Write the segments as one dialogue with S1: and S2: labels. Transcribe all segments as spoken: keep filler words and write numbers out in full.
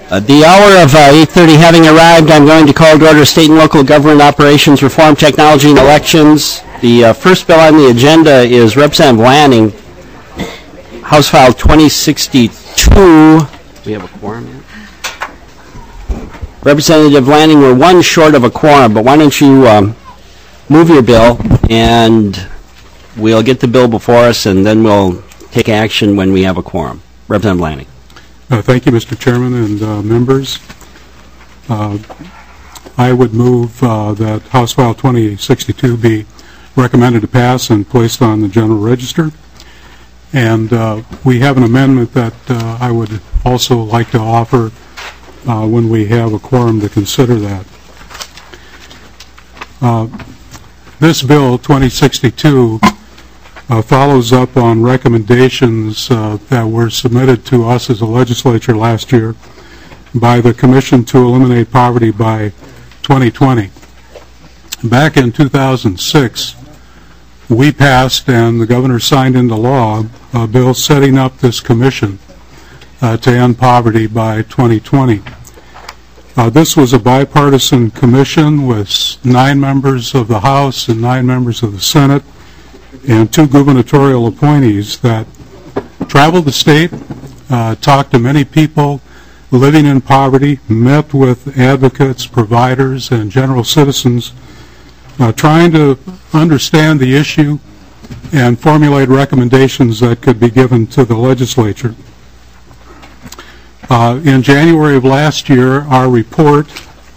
S1: Uh, the hour of uh, eight thirty having arrived, I'm going to call to order State and Local Government Operations Reform, Technology, and Elections. The uh, first bill on the agenda is Representative Lanning, House File twenty sixty-two. We have a quorum yet? Representative Lanning, we're one short of a quorum, but why don't you um, move your bill, and we'll get the bill before us, and then we'll take action when we have a quorum. Representative Lanning.
S2: Uh, thank you, Mister Chairman and uh, members. Uh, I would move uh, that House File twenty sixty-two be recommended to pass and placed on the General Register. And uh, we have an amendment that uh, I would also like to offer uh, when we have a quorum to consider that. Uh, this bill, twenty sixty-two, Uh, follows up on recommendations uh, that were submitted to us as a legislature last year by the Commission to Eliminate Poverty by twenty twenty. Back in two thousand six, we passed and the governor signed into law a bill setting up this commission uh, to end poverty by twenty twenty. Uh, this was a bipartisan commission with nine members of the House and nine members of the Senate, and two gubernatorial appointees that traveled the state, uh, talked to many people living in poverty, met with advocates, providers, and general citizens, uh, trying to understand the issue and formulate recommendations that could be given to the legislature. Uh, in January of last year, our report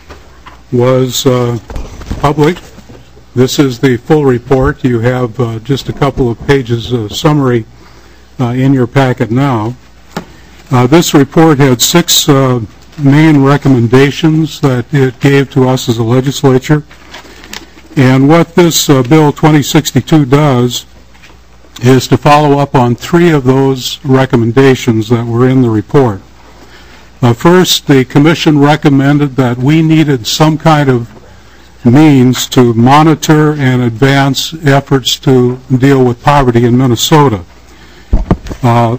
S2: was uh, public. This is the full report. You have uh, just a couple of pages of summary uh, in your packet now. Uh, this report had six uh, main recommendations that it gave to us as a legislature. And what this uh, Bill twenty sixty-two does is to follow up on three of those recommendations that were in the report. Uh, first, the Commission recommended that we needed some kind of means to monitor and advance efforts to deal with poverty in Minnesota. Uh,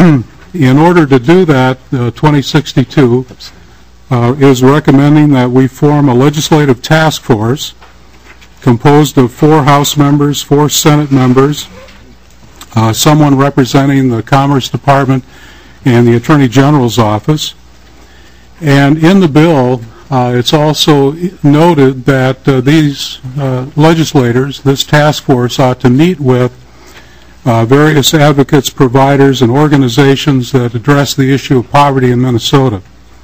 S2: in order to do that, uh, twenty sixty-two uh, is recommending that we form a legislative task force composed of four House members, four Senate members, uh, someone representing the Commerce Department and the Attorney General's office. And in the bill, Uh, it's also noted that uh, these uh, legislators, this task force, ought to meet with uh, various advocates, providers, and organizations that address the issue of poverty in Minnesota.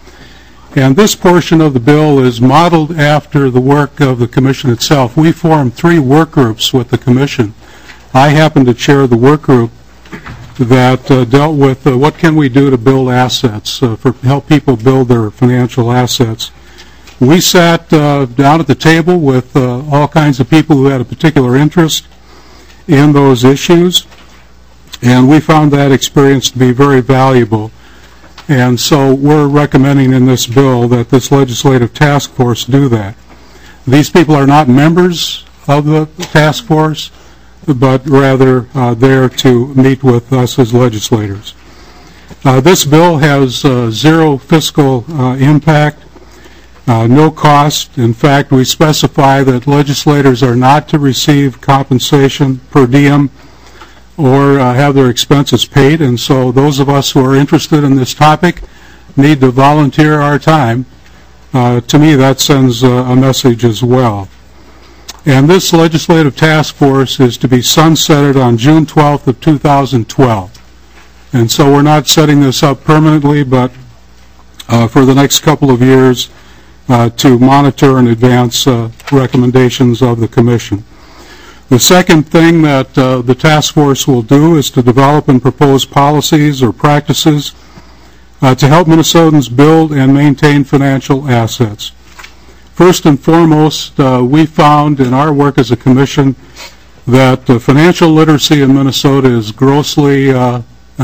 S2: And this portion of the bill is modeled after the work of the Commission itself. We formed three work groups with the Commission. I happen to chair the work group that uh, dealt with uh, what can we do to build assets, uh, for help people build their financial assets. We sat uh, down at the table with uh, all kinds of people who had a particular interest in those issues, and we found that experience to be very valuable. And so we're recommending in this bill that this legislative task force do that. These people are not members of the task force, but rather uh, there to meet with us as legislators. Uh, this bill has uh, zero fiscal uh, impact. Uh, no cost. In fact, we specify that legislators are not to receive compensation per diem or uh, have their expenses paid, and so those of us who are interested in this topic need to volunteer our time. Uh, to me, that sends uh, a message as well. And this legislative task force is to be sunsetted on June twelfth of two thousand twelve. And so we're not setting this up permanently, but uh, for the next couple of years, Uh, to monitor and advance uh, recommendations of the Commission. The second thing that uh, the task force will do is to develop and propose policies or practices uh, to help Minnesotans build and maintain financial assets. First and foremost, uh, we found in our work as a Commission that uh, financial literacy in Minnesota is grossly uh,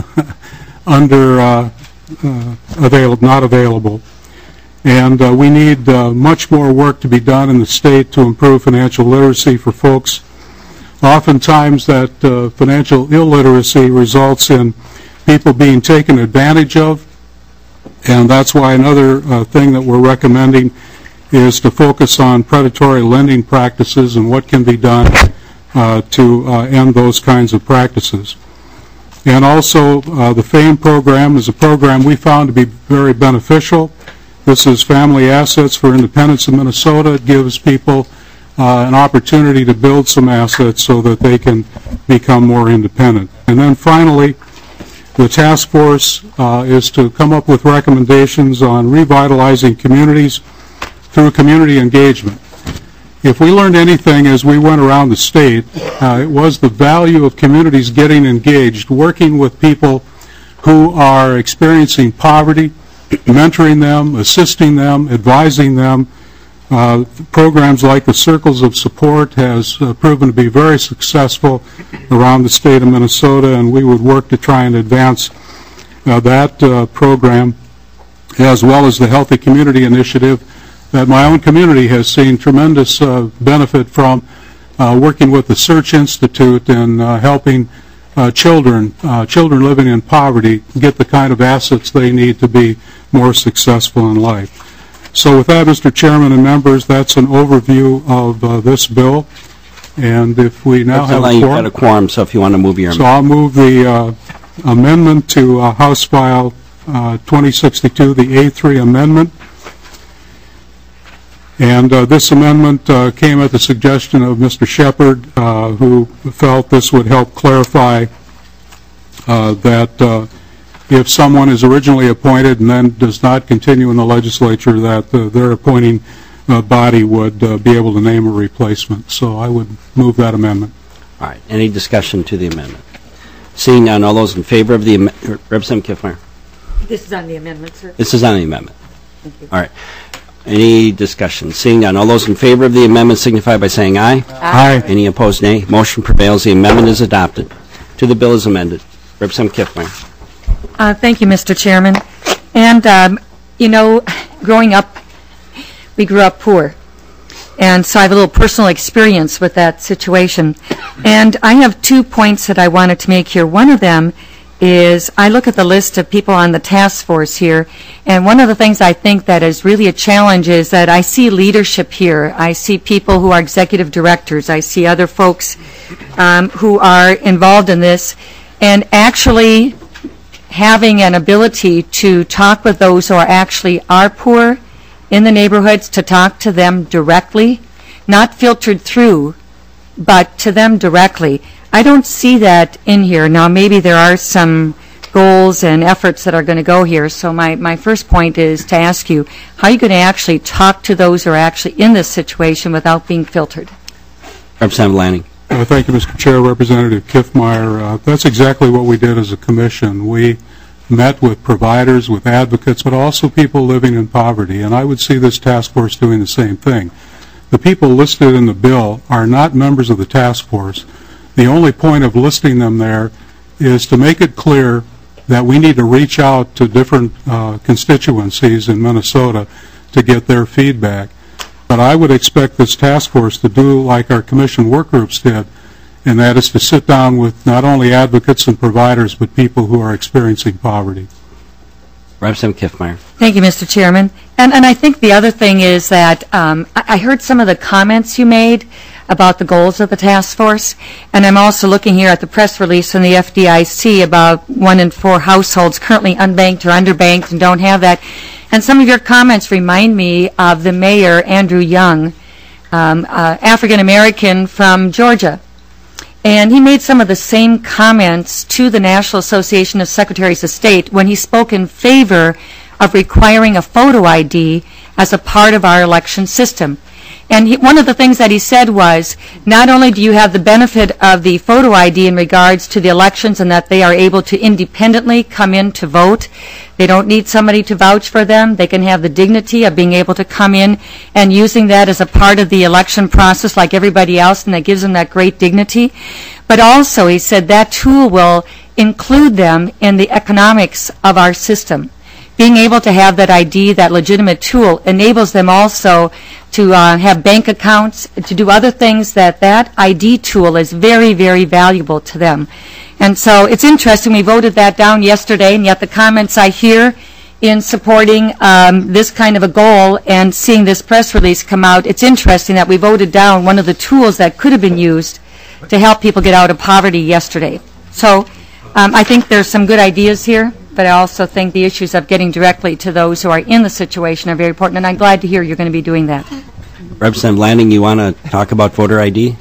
S2: under uh, uh, available, not available. And uh, we need uh, much more work to be done in the state to improve financial literacy for folks. Oftentimes that uh, financial illiteracy results in people being taken advantage of And that's why another uh, thing that we're recommending is to focus on predatory lending practices and what can be done uh, to uh, end those kinds of practices. And also, uh, the FAME program is a program we found to be very beneficial. This is Family Assets for Independence in Minnesota. It gives people uh, an opportunity to build some assets so that they can become more independent. And then finally, the task force uh, is to come up with recommendations on revitalizing communities through community engagement. If we learned anything as we went around the state, uh, it was the value of communities getting engaged, working with people who are experiencing poverty, mentoring them, assisting them, advising them. Uh, programs like the Circles of Support has uh, proven to be very successful around the state of Minnesota, and we would work to try and advance uh, that uh, program, as well as the Healthy Community Initiative that my own community has seen tremendous uh, benefit from, uh, working with the Search Institute and uh, helping uh, children, uh, children living in poverty get the kind of assets they need to be more successful in life. So with that, Mister Chairman and members, that's an overview of uh, this bill. And if we now have a
S1: you've
S2: quorum,
S1: got a quorum, so if you want to move your
S2: so I'll move the uh, amendment to uh, House File uh, twenty sixty-two, the A three amendment. And uh, this amendment uh, came at the suggestion of Mister Shepard, uh, who felt this would help clarify uh, that uh, if someone is originally appointed and then does not continue in the legislature, that uh, their appointing uh, body would uh, be able to name a replacement. So I would move that amendment.
S1: All right. Any discussion to the amendment? Seeing none, all those in favor of the amendment, Representative Kiffmeyer.
S3: This is on the amendment, sir.
S1: This is on the amendment.
S3: Thank you.
S1: All right. Any discussion? Seeing none, all those in favor of the amendment signify by saying aye.
S2: Aye.
S1: Any opposed, nay. Motion prevails. The amendment is adopted. To the bill is amended. Representative Kiffmeyer.
S3: Uh, thank you, Mister Chairman. And, um, you know, growing up, we grew up poor. And so I have a little personal experience with that situation. And I have two points that I wanted to make here. One of them is I look at the list of people on the task force here, and one of the things I think that is really a challenge is that I see leadership here. I see people who are executive directors. I see other folks um, who are involved in this, and actually having an ability to talk with those who are actually are poor in the neighborhoods, to talk to them directly, not filtered through, but to them directly. I don't see that in here. Now, maybe there are some goals and efforts that are going to go here. So my, my first point is to ask you, how are you going to actually talk to those who are actually in this situation without being filtered?
S1: Representative Lanning.
S2: Uh, thank you, Mister Chair. Representative Kiffmeyer, uh, that's exactly what we did as a commission. We met with providers, with advocates, but also people living in poverty, and I would see this task force doing the same thing. The people listed in the bill are not members of the task force. The only point of listing them there is to make it clear that we need to reach out to different uh, constituencies in Minnesota to get their feedback. But I would expect this task force to do like our commission work groups did, and that is to sit down with not only advocates and providers, but people who are experiencing poverty.
S1: Representative Kiffmeyer.
S3: Thank you, Mister Chairman. And, and I think the other thing is that um, I, I heard some of the comments you made about the goals of the task force, and I'm also looking here at the press release from the F D I C about one in four households currently unbanked or underbanked and don't have that. And some of your comments remind me of the mayor, Andrew Young, um, uh, African-American from Georgia. And he made some of the same comments to the National Association of Secretaries of State when he spoke in favor of requiring a photo I D as a part of our election system. And he, one of the things that he said was, not only do you have the benefit of the photo I D in regards to the elections and that they are able to independently come in to vote, they don't need somebody to vouch for them, they can have the dignity of being able to come in and using that as a part of the election process like everybody else, and that gives them that great dignity. But also, he said, that tool will include them in the economics of our system. Being able to have that I D, that legitimate tool, enables them also to uh, have bank accounts, to do other things that that I D tool is very, very valuable to them. And so it's interesting, we voted that down yesterday, and yet the comments I hear in supporting um, this kind of a goal and seeing this press release come out. It's interesting that we voted down one of the tools that could have been used to help people get out of poverty yesterday. So um, I think there's some good ideas here, but I also think the issues of getting directly to those who are in the situation are very important, and I'm glad to hear you're going to be doing that.
S1: Representative Lanning, you want to talk about voter I D?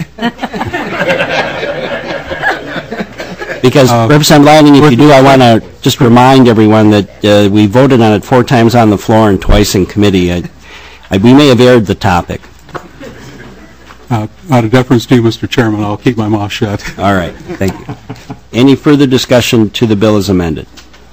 S1: Because, uh, Representative Lanning, if you do, I want to just remind everyone that uh, we voted on it four times on the floor and twice in committee. I, I, we may have aired the topic.
S2: Uh, out of deference to you, Mister Chairman, I'll keep my mouth shut.
S1: All right. Thank you. Any further discussion to the bill as amended?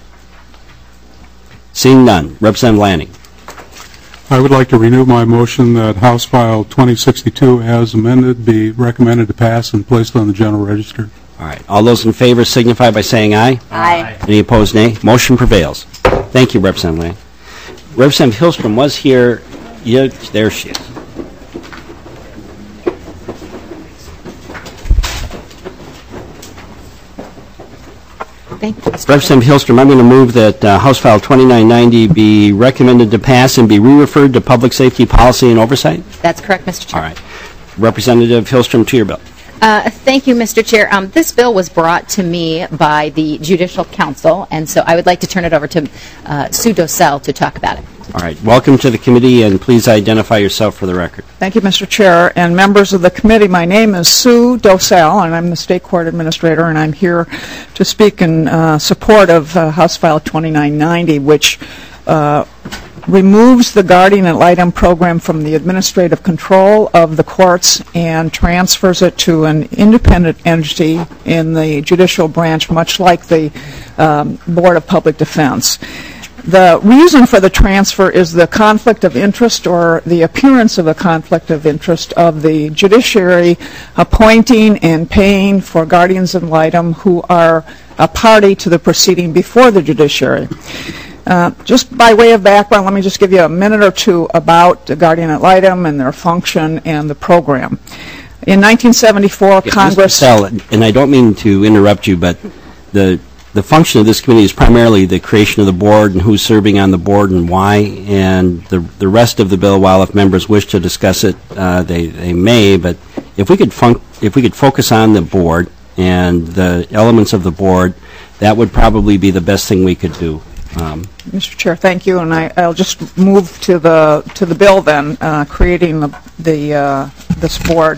S1: Seeing none. Representative Lanning.
S2: I would like to renew my motion that House File twenty sixty-two as amended be recommended to pass and placed on the General Register.
S1: All right. All those in favor signify by saying aye.
S4: Aye.
S1: Any opposed, nay. Motion prevails. Thank you, Representative Lanning. Representative Hillstrom was here. Yeah, there she is.
S4: Thank you.
S1: Representative Hillstrom, I'm going to move that uh, House File twenty-nine ninety be recommended to pass and be re-referred to Public Safety Policy and Oversight.
S4: That's correct, Mister Chair.
S1: All right. Representative Hillstrom, to your bill.
S4: Uh, thank you, Mister Chair. Um, this bill was brought to me by the Judicial Council, and so I would like to turn it over to uh, Sue Docelle to talk about it.
S1: All right. Welcome to the committee, and please identify yourself for the record.
S5: Thank you, Mister Chair, and members of the committee. My name is Sue Docelle, and I'm the State Court Administrator, and I'm here to speak in uh, support of uh, House File twenty-nine ninety, which uh, removes the guardian ad litem program from the administrative control of the courts and transfers it to an independent entity in the judicial branch, much like the um, Board of Public Defense. The reason for the transfer is the conflict of interest or the appearance of a conflict of interest of the judiciary appointing and paying for guardians ad litem who are a party to the proceeding before the judiciary. Uh, just by way of background, let me just give you a minute or two about the guardian ad litem and their function and the program. In nineteen seventy-four,
S1: Yeah,
S5: Congress...
S1: Mister Sell, and I don't mean to interrupt you, but the the function of this committee is primarily the creation of the board and who's serving on the board and why, and the the rest of the bill, while if members wish to discuss it, uh, they, they may, but if we could func if we could focus on the board and the elements of the board, that would probably be the best thing we could do. Um,
S5: Mister Chair, thank you, and I, I'll just move to the to the bill then, uh, creating the the uh, this board.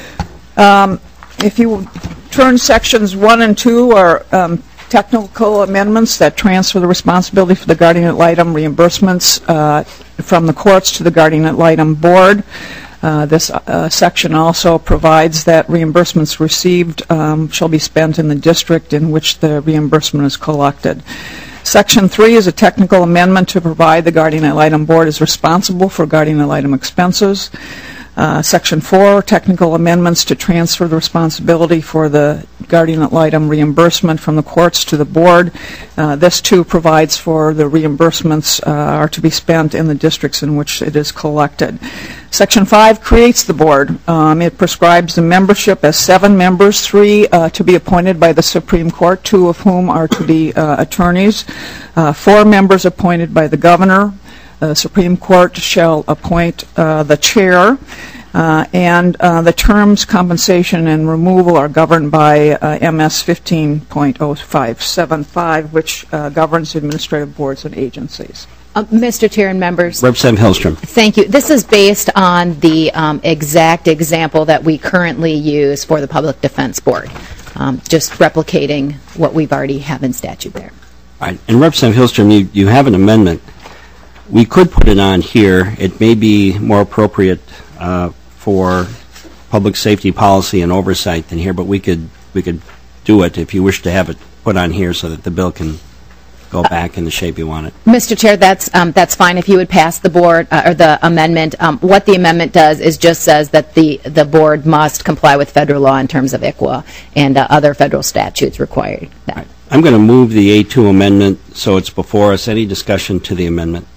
S5: Um, if you turn sections one and two are um, technical amendments that transfer the responsibility for the guardian ad litem reimbursements uh, from the courts to the guardian ad litem board. Uh, this uh, section also provides that reimbursements received um, shall be spent in the district in which the reimbursement is collected. Section three is a technical amendment to provide the guardian ad litem board is responsible for guardian ad litem expenses. Uh, Section four, technical amendments to transfer the responsibility for the guardian ad litem reimbursement from the courts to the board. Uh, this, too, provides for the reimbursements uh, are to be spent in the districts in which it is collected. Section five creates the board. Um, it prescribes the membership as seven members, three uh, to be appointed by the Supreme Court, two of whom are to be uh, attorneys, uh, four members appointed by the governor. The Supreme Court shall appoint uh, the chair, uh, and uh, the terms, compensation, and removal are governed by uh, M S fifteen point oh five seven five, which uh, governs administrative boards and agencies.
S4: Uh, Mister Chair and members.
S1: Representative Hillstrom.
S4: Thank you. This is based on the um, exact example that we currently use for the Public Defense Board, um, just replicating what we've already have in statute there.
S1: All right. And Representative Hillstrom, you, you have an amendment. We could put it on here. It may be more appropriate uh, for public safety policy and oversight than here, but we could we could do it if you wish to have it put on here so that the bill can go back in the shape you want it.
S4: Mister Chair, that's um, that's fine if you would pass the board uh, or the amendment. Um, what the amendment does is just says that the the board must comply with federal law in terms of I C W A and uh, other federal statutes required.
S1: Right. I'm going to move the A two amendment so it's before us. Any discussion to the amendment?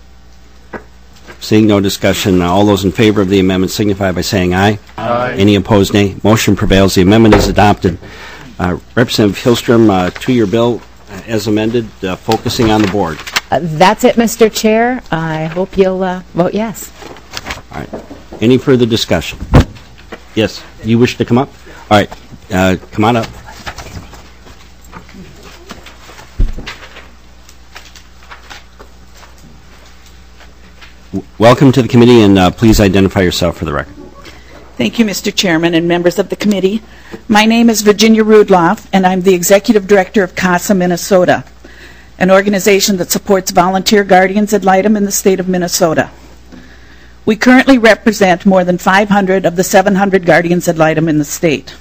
S1: Seeing no discussion, all those in favor of the amendment signify by saying aye. Aye. Any opposed, nay. Motion prevails. The amendment is adopted. Uh, Representative Hillstrom, uh, to your bill uh, as amended, uh, focusing on the board.
S4: uh, that's it, Mister Chair. I hope you'll uh, vote yes.
S1: All right. Any further discussion? Yes, you wish to come up? All right, uh, come on up. W- Welcome to the committee, and uh, please identify yourself for the record.
S6: Thank you, Mister Chairman and members of the committee. My name is Virginia Rudloff, and I'm the Executive Director of CASA Minnesota, an organization that supports volunteer guardians ad litem in the state of Minnesota. We currently represent more than five hundred of the seven hundred guardians ad litem in the state.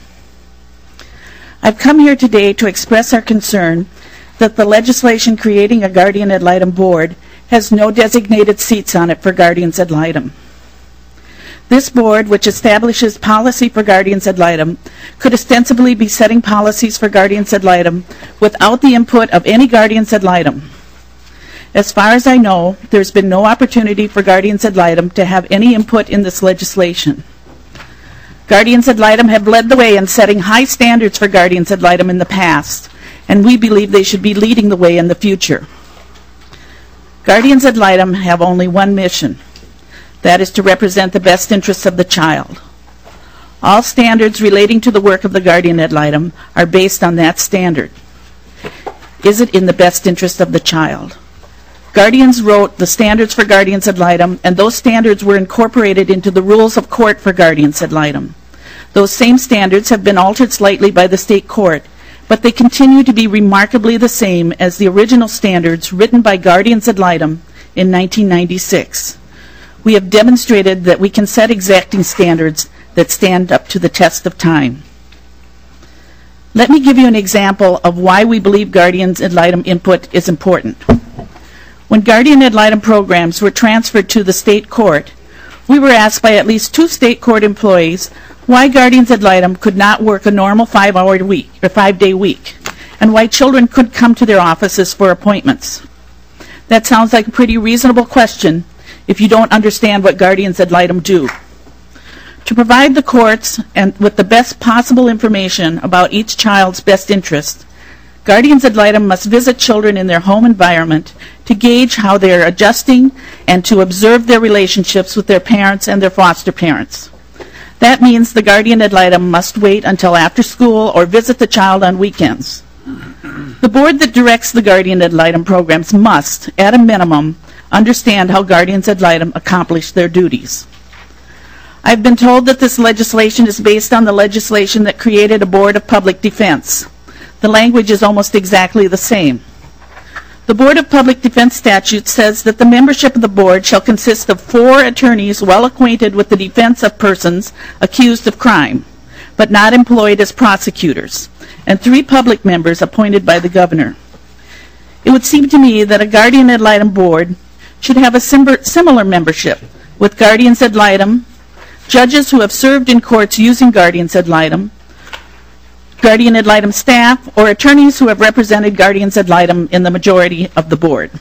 S6: I've come here today to express our concern that the legislation creating a guardian ad litem board has no designated seats on it for guardians ad litem. This board, which establishes policy for guardians ad litem, could ostensibly be setting policies for guardians ad litem without the input of any guardians ad litem. As far as I know, there's been no opportunity for guardians ad litem to have any input in this legislation. Guardians ad litem have led the way in setting high standards for guardians ad litem in the past, and we believe they should be leading the way in the future. Guardians ad litem have only one mission. That is to represent the best interests of the child. All standards relating to the work of the guardian ad litem are based on that standard. Is it in the best interest of the child? Guardians wrote the standards for guardians ad litem, and those standards were incorporated into the rules of court for guardians ad litem. Those same standards have been altered slightly by the state court, but they continue to be remarkably the same as the original standards written by guardians ad litem in nineteen ninety-six. We have demonstrated that we can set exacting standards that stand up to the test of time. Let me give you an example of why we believe guardians ad litem input is important. When guardian ad litem programs were transferred to the state court, we were asked by at least two state court employees why guardians ad litem could not work a normal five-hour week or five-day week, and why children could come to their offices for appointments. That sounds like a pretty reasonable question if you don't understand what guardians ad litem do. To provide the courts and with the best possible information about each child's best interest, guardians ad litem must visit children in their home environment to gauge how they are adjusting and to observe their relationships with their parents and their foster parents. That means the guardian ad litem must wait until after school or visit the child on weekends. The board that directs the guardian ad litem programs must, at a minimum, understand how guardians ad litem accomplish their duties. I've been told that this legislation is based on the legislation that created a Board of Public Defense. The language is almost exactly the same. The Board of Public Defense statute says that the membership of the board shall consist of four attorneys well acquainted with the defense of persons accused of crime, but not employed as prosecutors, and three public members appointed by the governor. It would seem to me that a guardian ad litem board should have a sim- similar membership with guardians ad litem, judges who have served in courts using guardians ad litem, guardian ad litem staff, or attorneys who have represented guardians ad litem in the majority of the board.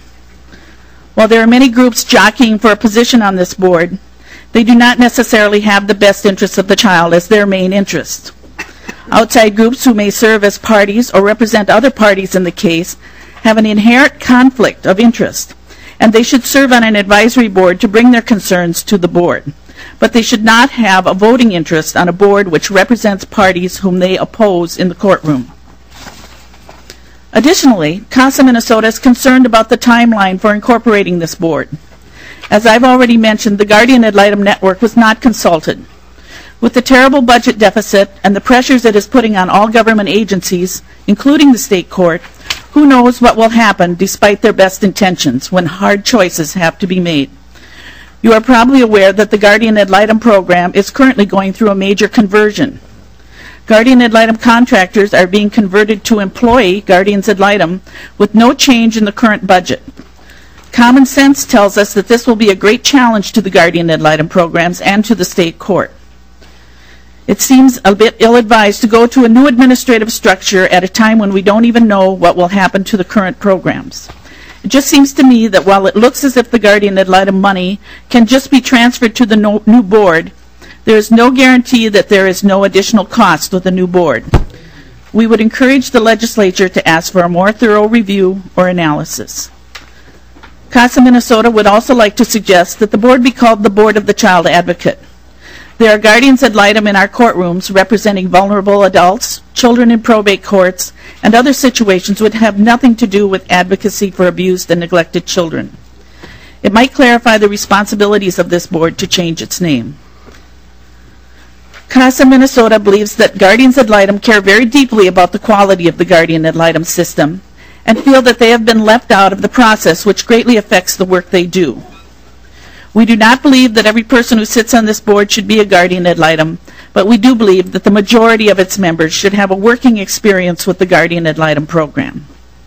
S6: While there are many groups jockeying for a position on this board, they do not necessarily have the best interests of the child as their main interest. Outside groups who may serve as parties or represent other parties in the case have an inherent conflict of interest, and they should serve on an advisory board to bring their concerns to the board. But they should not have a voting interest on a board which represents parties whom they oppose in the courtroom. Additionally, CASA Minnesota is concerned about the timeline for incorporating this board. As I've already mentioned, the Guardian Ad Litem Network was not consulted. With the terrible budget deficit and the pressures it is putting on all government agencies, including the state court, who knows what will happen despite their best intentions when hard choices have to be made. You are probably aware that the Guardian Ad Litem program is currently going through a major conversion. Guardian Ad Litem contractors are being converted to employee Guardians Ad Litem with no change in the current budget. Common sense tells us that this will be a great challenge to the Guardian Ad Litem programs and to the state court. It seems a bit ill-advised to go to a new administrative structure at a time when we don't even know what will happen to the current programs. It just seems to me that while it looks as if the Guardian Ad Litem money can just be transferred to the no, new board, there is no guarantee that there is no additional cost with the new board. We would encourage the legislature to ask for a more thorough review or analysis. CASA Minnesota would also like to suggest that the board be called the Board of the Child Advocate. There are guardians ad litem in our courtrooms representing vulnerable adults, children in probate courts, and other situations which have nothing to do with advocacy for abused and neglected children. It might clarify the responsibilities of this board to change its name. CASA Minnesota believes that guardians ad litem care very deeply about the quality of the guardian ad litem system and feel that they have been left out of the process, which greatly affects the work they do. We do not believe that every person who sits on this board should be a guardian ad litem, but we do believe that the majority of its members should have a working experience with the guardian ad litem program.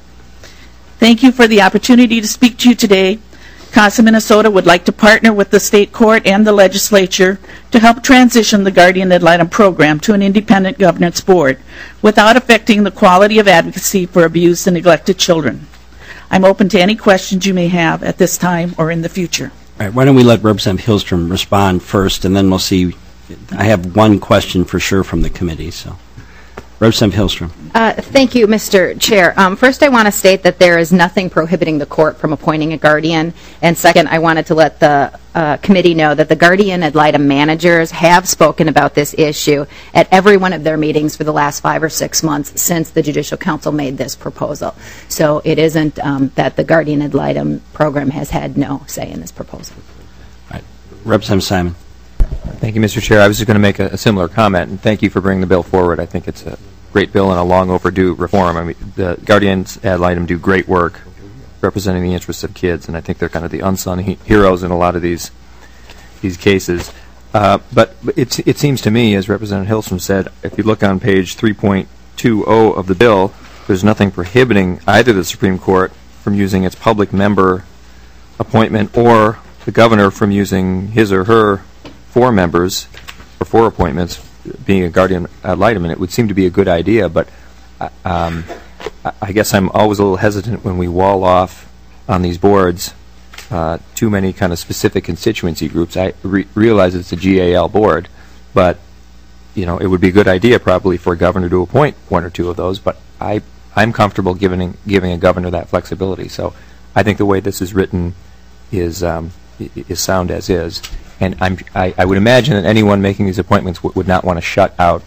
S6: Thank you for the opportunity to speak to you today. CASA Minnesota would like to partner with the state court and the legislature to help transition the guardian ad litem program to an independent governance board without affecting the quality of advocacy for abused and neglected children. I'm open to any questions you may have at this time or in the future.
S1: All right, why don't we let Representative Hillstrom respond first, and then we'll see. I have one question for sure from the committee. So, Representative Hillstrom.
S4: Uh, thank you, Mister Chair. Um, first, I want to state that there is nothing prohibiting the court from appointing a guardian. And second, I wanted to let the uh, committee know that the guardian ad litem managers have spoken about this issue at every one of their meetings for the last five or six months since the Judicial Council made this proposal. So it isn't um, that the guardian ad litem program has had no say in this proposal.
S1: All right. Representative Simon.
S7: Thank you, Mister Chair. I was just going to make a, a similar comment, and thank you for bringing the bill forward. I think it's a great bill and a long overdue reform. I mean, the guardians ad litem do great work representing the interests of kids, and I think they're kind of the unsung he heroes in a lot of these these cases. Uh, but it, it seems to me, as Representative Hillstrom said, if you look on page three point two zero of the bill, there's nothing prohibiting either the Supreme Court from using its public member appointment or the governor from using his or her four members or four appointments being a guardian ad litem, and it would seem to be a good idea, but um, I guess I'm always a little hesitant when we wall off on these boards uh, too many kind of specific constituency groups. I re realize it's a G A L board, but you know, it would be a good idea probably for a governor to appoint one or two of those, but I, I'm comfortable giving, giving a governor that flexibility. So I think the way this is written is, um, is sound as is. And I'm, I, I would imagine that anyone making these appointments w would not want to shut out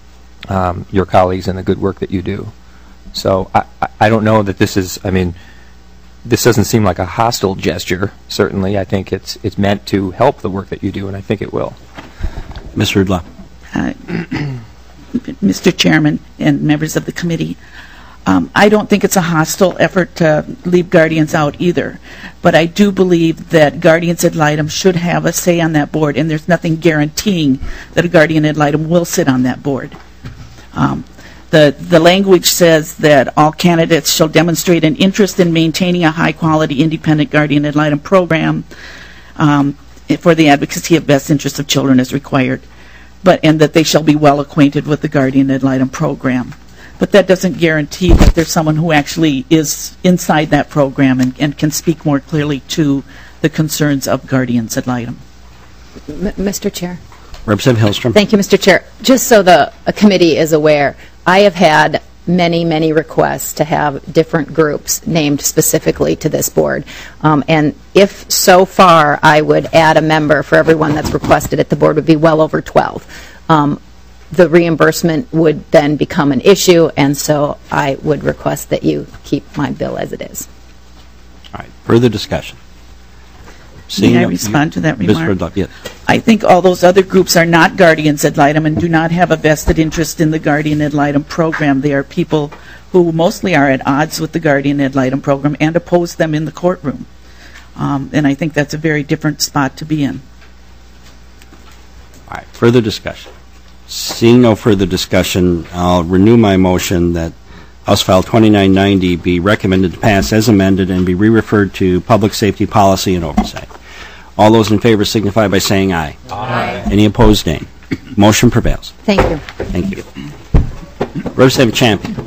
S7: um, your colleagues and the good work that you do. So I, I, I don't know that this is, I mean, this doesn't seem like a hostile gesture, certainly. I think it's, it's meant to help the work that you do, and I think it will.
S1: Miz Rudloff.
S6: Uh, Mister Chairman and members of the committee, Um, I don't think it's a hostile effort to leave guardians out either, but I do believe that guardians ad litem should have a say on that board, and there's nothing guaranteeing that a guardian ad litem will sit on that board. Um, the, the language says that all candidates shall demonstrate an interest in maintaining a high-quality independent guardian ad litem program um, for the advocacy of best interests of children as required, but and that they shall be well acquainted with the guardian ad litem program. But that doesn't guarantee that there's someone who actually is inside that program and, and can speak more clearly to the concerns of guardians ad litem.
S4: M Mister Chair.
S1: Representative Hillstrom.
S4: Thank you, Mister Chair. Just so the uh, committee is aware, I have had many, many requests to have different groups named specifically to this board. Um, and if so far I would add a member for everyone that's requested it, the board would be well over twelve. Um, the reimbursement would then become an issue, and so I would request that you keep my bill as it is.
S1: All right. Further discussion.
S6: May I respond to that remark?
S1: Miz Rudloff, yes.
S6: I think all those other groups are not guardians ad litem and do not have a vested interest in the guardian ad litem program. They are people who mostly are at odds with the guardian ad litem program and oppose them in the courtroom. Um, and I think that's a very different spot to be in.
S1: All right. Further discussion. Seeing no further discussion, I'll renew my motion that House File twenty-nine ninety be recommended to pass as amended and be re-referred to Public Safety Policy and Oversight. All those in favor signify by saying aye. Aye. Any opposed, nay. Motion prevails.
S4: Thank you.
S1: Thank you. Representative Champion.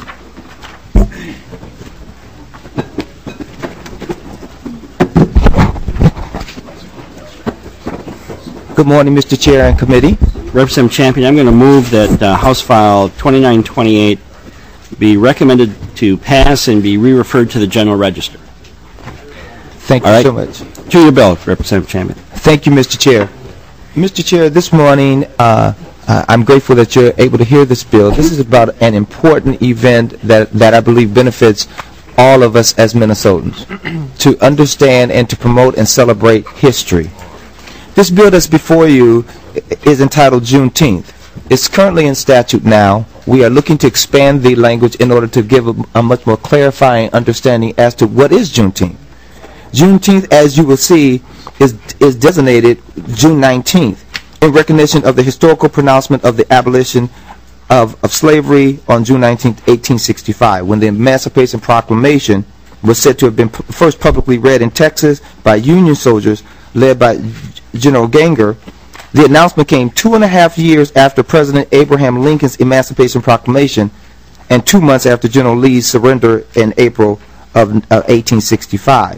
S8: Good morning, Mister Chair and committee.
S1: Representative Champion, I'm going to move that uh, House File twenty-nine twenty-eight be recommended to pass and be re-referred to the General Register.
S8: Thank you
S1: All right.
S8: so much.
S1: To your bill, Representative Champion.
S8: Thank you, Mister Chair. Mister Chair, this morning, uh, uh, I'm grateful that you're able to hear this bill. This is about an important event that, that I believe benefits all of us as Minnesotans to understand and to promote and celebrate history. This bill that's before you is entitled Juneteenth. It's currently in statute now. We are looking to expand the language in order to give a, a much more clarifying understanding as to what is Juneteenth. Juneteenth, as you will see, is, is designated June nineteenth in recognition of the historical pronouncement of the abolition of, of slavery on June nineteenth, eighteen sixty-five, when the Emancipation Proclamation was said to have been p first publicly read in Texas by Union soldiers led by General Ganger. The announcement came two and a half years after President Abraham Lincoln's Emancipation Proclamation and two months after General Lee's surrender in April of uh, eighteen sixty-five.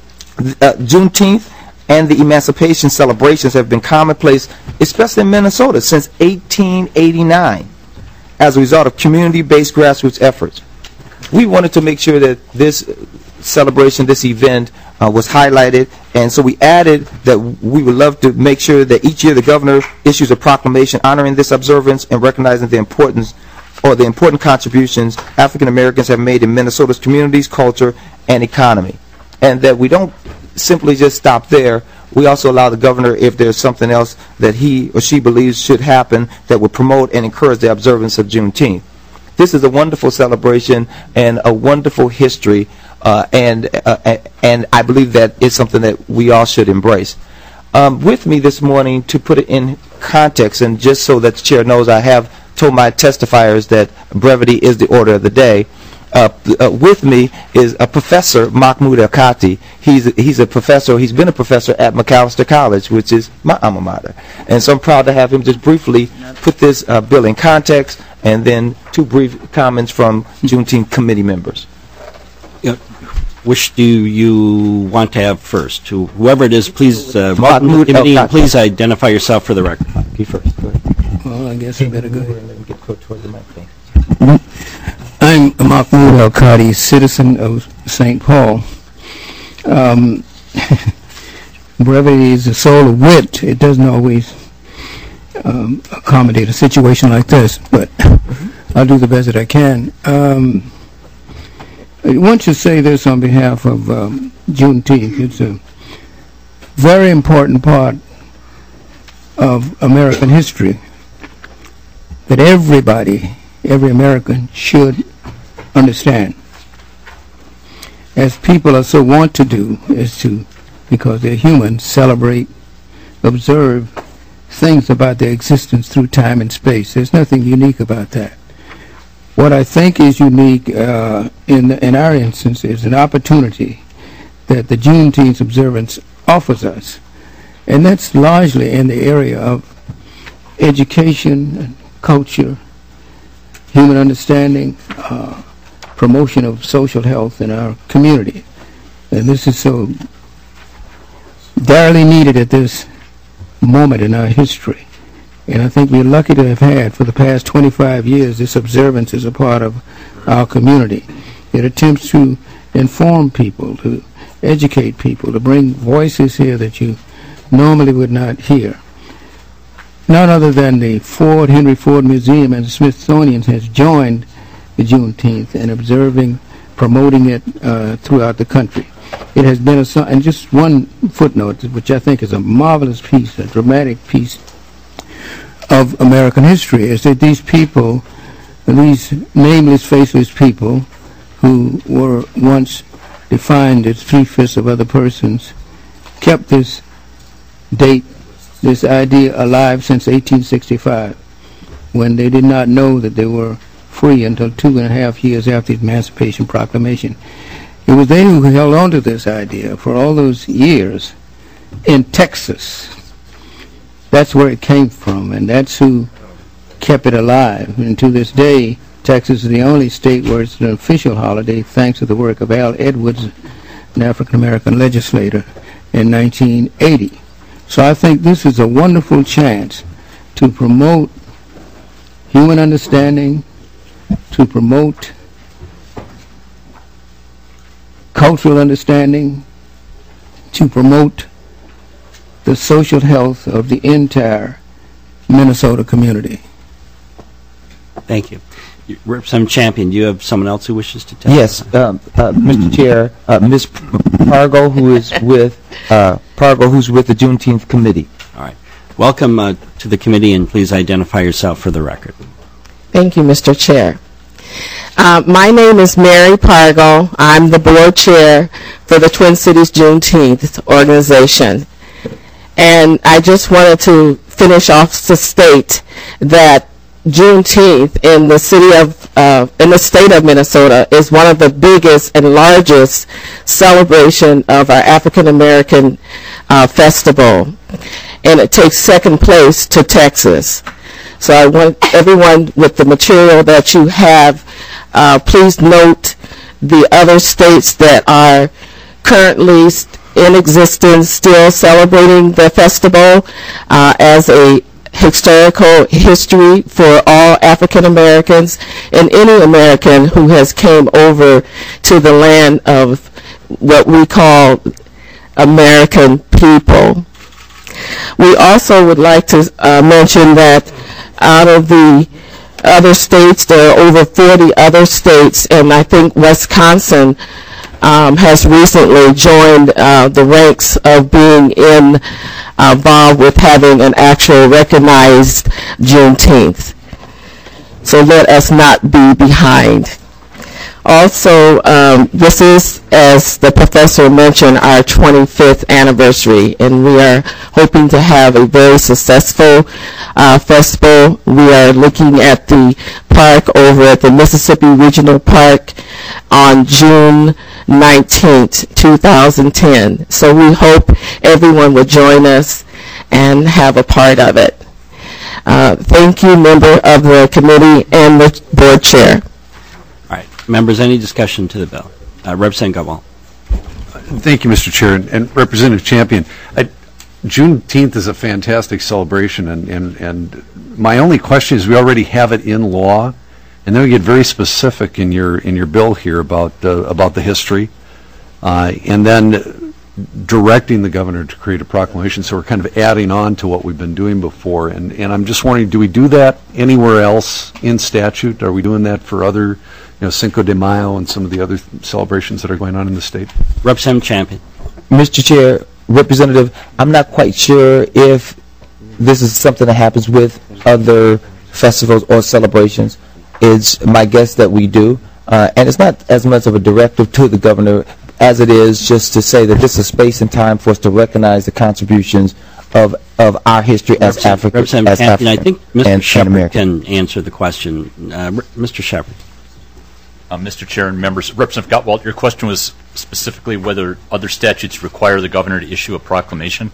S8: Uh, Juneteenth and the Emancipation celebrations have been commonplace, especially in Minnesota, since eighteen eighty-nine as a result of community-based grassroots efforts. We wanted to make sure that this celebration, this event, uh, was highlighted, and so we added that we would love to make sure that each year the governor issues a proclamation honoring this observance and recognizing the importance or the important contributions African Americans have made in Minnesota's communities, culture, and economy. And that we don't simply just stop there. We also allow the governor, if there's something else that he or she believes should happen, that would promote and encourage the observance of Juneteenth. This is a wonderful celebration and a wonderful history, uh, and uh, and I believe that is something that we all should embrace. Um, with me this morning, to put it in context, and just so that the chair knows, I have told my testifiers that brevity is the order of the day. Uh, uh, with me is a professor, Mahmoud El-Kati. He's he's a professor. He's been a professor at Macalester College, which is my alma mater. And so I'm proud to have him just briefly put this uh, bill in context, and then two brief comments from Juneteenth committee members.
S1: Yeah. Which do you want to have first? To whoever it is, please, uh,
S8: Mahmoud
S1: committee,
S8: El-Kati.
S1: please identify yourself for the record.
S8: You first. Go ahead.
S9: Well, I guess I better go ahead.
S8: Let me get toward the microphone.
S9: I'm Mahmoud El-Kati, citizen of Saint Paul. Um, brevity is the soul of wit. It doesn't always um, accommodate a situation like this, but I'll do the best that I can. Um, I want to say this on behalf of um, Juneteenth. It's a very important part of American history that everybody, every American should understand. As people are so wont to do, is to, because they're human, celebrate, observe things about their existence through time and space. There's nothing unique about that. What I think is unique uh, in, in our instance is an opportunity that the Juneteenth observance offers us. And that's largely in the area of education and culture, human understanding, uh, promotion of social health in our community. And this is so direly needed at this moment in our history. And I think we're lucky to have had, for the past twenty-five years, this observance as a part of our community. It attempts to inform people, to educate people, to bring voices here that you normally would not hear. None other than the Ford, Henry Ford Museum and the Smithsonian has joined the Juneteenth and observing, promoting it uh, throughout the country. It has been a, and just one footnote, which I think is a marvelous piece, a dramatic piece of American history, is that these people, these nameless, faceless people who were once defined as three-fifths of other persons, kept this date, this idea alive since eighteen sixty-five, when they did not know that they were free until two and a half years after the Emancipation Proclamation. It was they who held on to this idea for all those years in Texas. That's where it came from, and that's who kept it alive. And to this day, Texas is the only state where it's an official holiday, thanks to the work of Al Edwards, an African-American legislator, in nineteen eighty. So I think this is a wonderful chance to promote human understanding, to promote cultural understanding, to promote the social health of the entire Minnesota community.
S1: Thank you. Representative Champion, do you have someone else who wishes to testify?
S8: Yes, um, uh, Mister Chair, uh, Miz Pargo, who is with uh, Pargo, who's with the Juneteenth Committee.
S1: All right. Welcome uh, to the committee, and please identify yourself for the record.
S10: Thank you, Mister Chair. Uh, my name is Mary Pargo. I'm the board chair for the Twin Cities Juneteenth organization. And I just wanted to finish off to state that Juneteenth in the city of, uh, in the state of Minnesota is one of the biggest and largest celebration of our African American uh, festival, and it takes second place to Texas. So I want everyone with the material that you have, uh, please note the other states that are currently in existence still celebrating the festival uh, as a historical history for all African Americans and any American who has came over to the land of what we call American people. We also would like to uh, mention that out of the other states, there are over forty other states, and I think Wisconsin um, has recently joined uh, the ranks of being in uh, involved with having an actual recognized Juneteenth. So let us not be behind. Also, um, this is, as the professor mentioned, our twenty-fifth anniversary, and we are hoping to have a very successful uh, festival. We are looking at the park over at the Mississippi Regional Park on June nineteenth, two thousand ten. So we hope everyone will join us and have a part of it. Uh, thank you, member of the committee and the board chair.
S1: All right. Members, any discussion to the bill? Uh, Representative Gutwalt.
S11: Thank you, Mister Chair. And, and Representative Champion, I, Juneteenth is a fantastic celebration, and, and, and my only question is we already have it in law, and then we get very specific in your in your bill here about uh, about the history, uh, and then directing the governor to create a proclamation. So we're kind of adding on to what we've been doing before, and and I'm just wondering, do we do that anywhere else in statute? Are we doing that for other, you know, Cinco de Mayo and some of the other th- celebrations that are going on in the state?
S1: Representative Champion.
S8: Mister Chair, Representative, I'm not quite sure if this is something that happens with other festivals or celebrations. It's my guess that we do, uh, and it's not as much of a directive to the governor as it is just to say that this is space and time for us to recognize the contributions of of our history as African, as
S1: Champion,
S8: African
S1: I think Mister
S8: and,
S1: Shepard
S8: and American.
S1: can answer the question. Uh, Mister Shepard.
S12: Uh, Mister Chair and members, Representative Gutwalt, your question was specifically whether other statutes require the governor to issue a proclamation.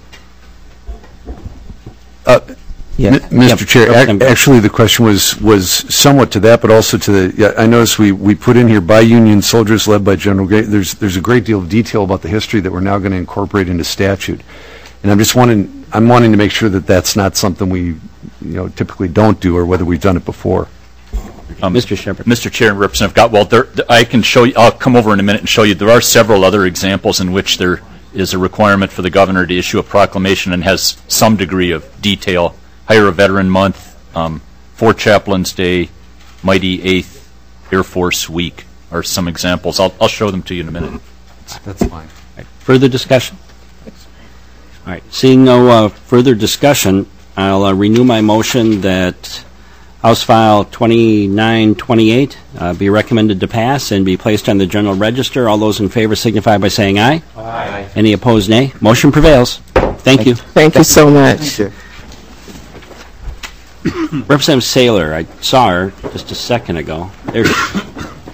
S11: Uh,
S8: Yeah.
S11: M- Mister
S1: Yep.
S11: Chair, ac-
S1: Representative-
S11: actually the question was was somewhat to that, but also to the. Yeah, I noticed we, we put in here by Union soldiers led by General Gray. There's there's a great deal of detail about the history that we're now going to incorporate into statute, and I'm just wanting I'm wanting to make sure that that's not something we, you know, typically don't do, or whether we've done it before.
S12: Um,
S1: Mister Shepard.
S12: Mister Chair and Representative Gutwalt, there, th- I can show you. I'll come over in a minute and show you. There are several other examples in which there is a requirement for the governor to issue a proclamation and has some degree of detail. Hire a Veteran Month, um, Fort Chaplains Day, Mighty Eighth Air Force Week are some examples. I'll, I'll show them to you in a minute.
S11: That's fine.
S1: Right. Further discussion? All right. Seeing no uh, further discussion, I'll uh, renew my motion that House File twenty-nine twenty-eight uh, be recommended to pass and be placed on the General Register. All those in favor signify by saying aye. Aye. Any opposed, nay. Motion prevails. Thank you.
S10: Thank you so much.
S1: Representative Saylor, I saw her just a second ago. There she is.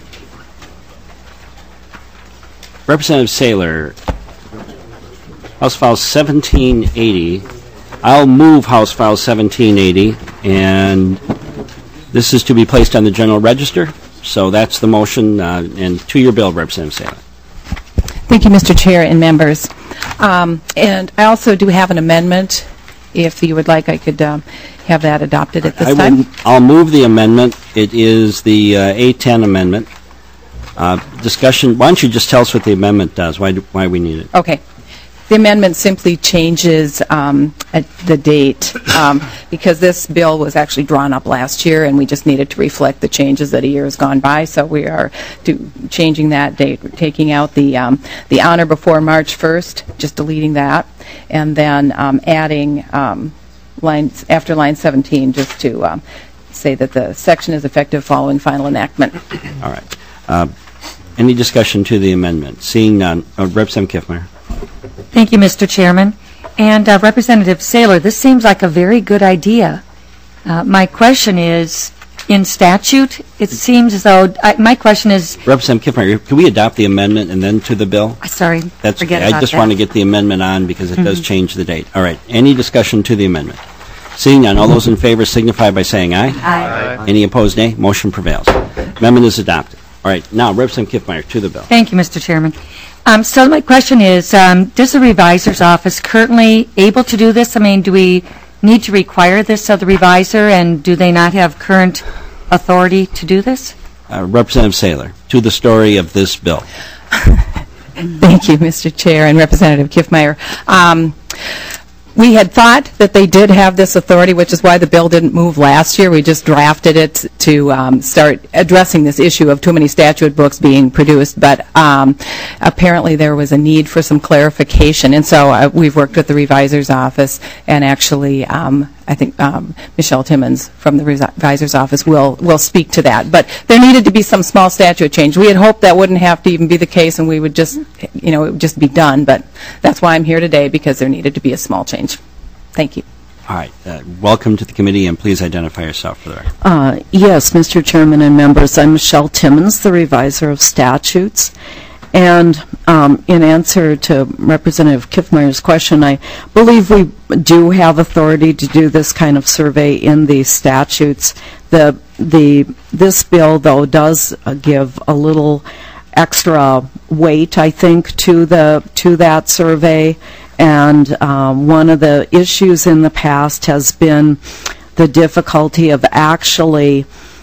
S1: Representative Saylor, House File seventeen eighty. I'll move House File seventeen eighty, and this is to be placed on the General Register. So that's the motion, uh, and to your bill, Representative Saylor.
S13: Thank you, Mister Chair and members. Um, and I also do have an amendment. If you would like, I could um, have that adopted at this
S1: I
S13: time.
S1: will, I'll move the amendment. It is the uh, A ten amendment. Uh, discussion. Why don't you just tell us what the amendment does? Why do, why we need it?
S13: Okay. The amendment simply changes um, at the date, um, because this bill was actually drawn up last year, and we just needed to reflect the changes that a year has gone by. So we are do, changing that date, taking out the um, the honor before March first, just deleting that, and then um, adding um, lines after line seventeen, just to um, say that the section is effective following final enactment.
S1: All right. Uh, any discussion to the amendment? Seeing none. Uh, Representative Kiffmeyer.
S3: Thank you, Mister Chairman. And uh, Representative Saylor, this seems like a very good idea. Uh, my question is, in statute, it seems as though, I, my question is...
S1: Representative Kiffmeyer, can we adopt the amendment and then to the bill?
S3: Sorry,
S1: That's
S3: forget
S1: okay.
S3: about
S1: I just
S3: that.
S1: want to get the amendment on because it
S3: Mm-hmm.
S1: does change the date. All right. Any discussion to the amendment? Seeing none, all those in favor signify by saying aye.
S3: Aye.
S1: Any opposed, nay. Motion prevails. Amendment is adopted. All right. Now, Representative Kiffmeyer, to the bill.
S3: Thank you, Mister Chairman. Um, so my question is, um, does the revisor's office currently able to do this? I mean, do we need to require this of the revisor, and do they not have current authority to do this?
S1: Uh, Representative Saylor, to the story of this bill.
S13: Thank you, Mister Chair and Representative Kiffmeyer. Um, we had thought that they did have this authority, which is why the bill didn't move last year. We just drafted it to um, start addressing this issue of too many statute books being produced, but um, apparently there was a need for some clarification, and so uh, we've worked with the revisor's office, and actually um, I think um, Michelle Timmons from the revisor's office will will speak to that. But there needed to be some small statute change. We had hoped that wouldn't have to even be the case, and we would just, you know, it would just be done. But that's why I'm here today, because there needed to be a small change. Thank you.
S1: All right. Uh, welcome to the committee, and please identify yourself for the record.
S14: Uh, yes, Mister Chairman and members, I'm Michelle Timmons, the reviser of statutes. And um, in answer to Representative Kiffmeyer's question, I believe we do have authority to do this kind of survey in the statutes. The the this bill, though, does uh, give a little extra weight, I think, to the to that survey. And um, one of the issues in the past has been the difficulty of actually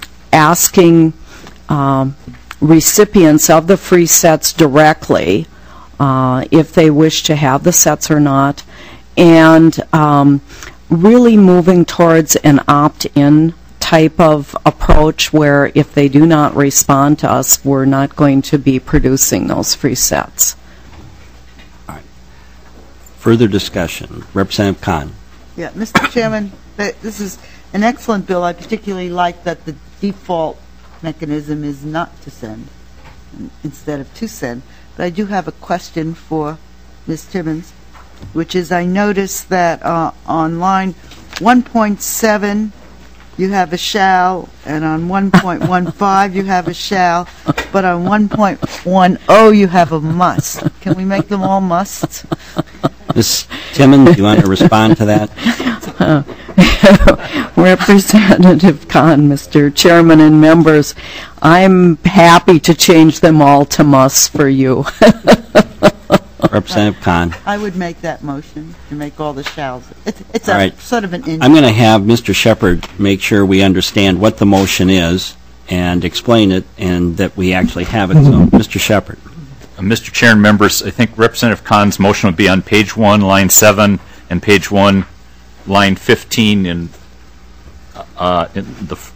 S14: asking um, recipients of the free sets directly uh, if they wish to have the sets or not, and um, really moving towards an opt-in type of approach where if they do not respond to us, we're not going to be producing those free sets.
S1: All right. Further discussion. Representative Khan.
S15: Yeah, Mister Chairman, th- this is an excellent bill. I particularly like that the default mechanism is not to send instead of to send. But I do have a question for Miz Timmons, which is I noticed that uh, on line one point seven you have a shall, and on one point one five you have a shall, but on one point ten you have a must. Can we make them all musts?
S1: Miz Timmons, do you want to respond to that?
S14: Uh, Representative Khan, Mister Chairman and members, I'm happy to change them all to musts for you.
S1: Representative Khan.
S15: I would make that motion to make all the shalls. It's, it's
S1: All
S15: a
S1: right.
S15: sort of an in.
S1: I'm going to have Mister Shepard make sure we understand what the motion is and explain it, and that we actually have it. So, Mister Shepard.
S12: Uh, Mister Chair and members, I think Representative Khan's motion would be on page one, line seven, and page one, line fifteen in, uh, in the f-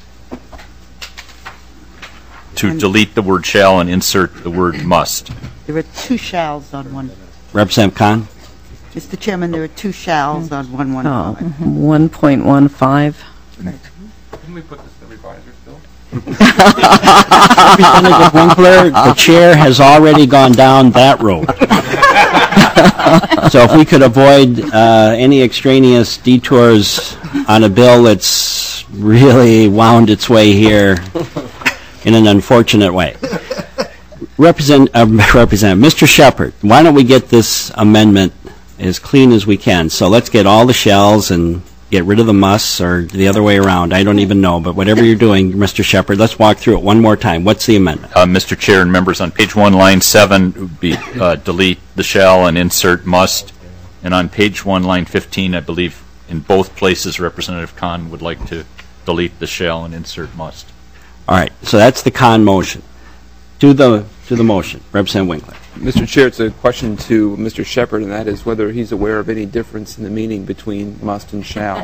S12: to
S15: And-
S12: delete the word shall and insert the word must.
S15: There are two shalls on one.
S1: Representative Khan.
S15: Mister Chairman, there are two shalls on one one
S14: Oh,
S15: five.
S14: one point one five.
S16: Didn't we put this in the revisor's bill?
S1: Representative Winkler, the chair has already gone down that road. So if we could avoid uh, any extraneous detours on a bill that's really wound its way here in an unfortunate way. Represent, uh, Representative, Mister Shepard, why don't we get this amendment as clean as we can? So let's get all the shells and get rid of the musts, or the other way around. I don't even know, but whatever you're doing, Mister Shepard, let's walk through it one more time. What's the amendment?
S12: Uh, Mister Chair and members, on page one, line seven, it would be uh, delete the shall and insert must. And on page one, line fifteen, I believe in both places Representative Khan would like to delete the shall and insert must.
S1: All right, so that's the Khan motion. To the to the motion, Representative Winkler.
S16: Mister Chair, it's a question to Mister Shepherd, and that is whether he's aware of any difference in the meaning between must and shall.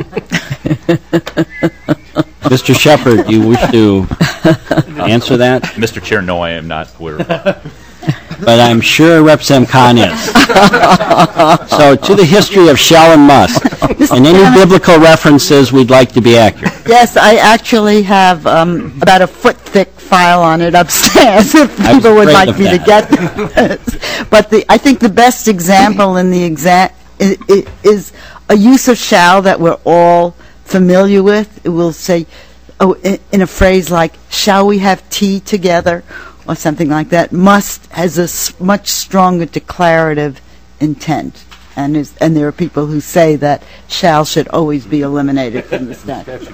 S1: Mister Shepherd, do you wish to answer that?
S12: Mister Chair, no, I am not aware of that.
S1: But I'm sure Representative Khan is. So to the history of shall and must, and any biblical references, we'd like to be accurate.
S15: Yes, I actually have um, about a foot-thick file on it upstairs if people would like me to get this. But the, I think the best example in the exa- is, is a use of shall that we're all familiar with. It will say, oh, in, in a phrase like, shall we have tea together? Or something like that. Must has a s- much stronger declarative intent. And, is, and there are people who say that shall should always be eliminated from the statute.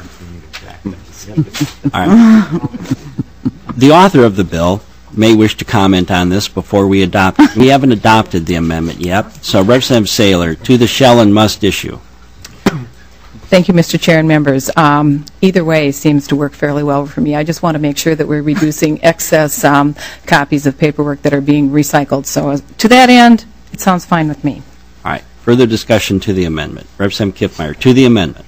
S1: All right. The author of the bill may wish to comment on this before we adopt it. We haven't adopted the amendment yet. So Representative Saylor, to the shall and must issue.
S13: Thank you, Mister Chair and members. Um, either way seems to work fairly well for me. I just want to make sure that we're reducing excess um, copies of paperwork that are being recycled. So uh, to that end, it sounds fine with me.
S1: All right. Further discussion to the amendment. Representative Kiffmeyer, to the amendment.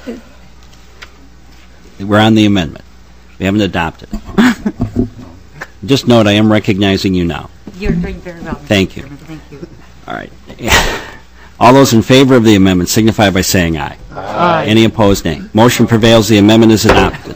S1: We're on the amendment. We haven't adopted it. Just note, I am recognizing you now.
S3: You're doing very well.
S1: Thank you.
S3: Thank you.
S1: All right. All those in favor of the amendment signify by saying aye.
S3: Aye.
S1: Any opposed, nay. Motion prevails. The amendment is adopted.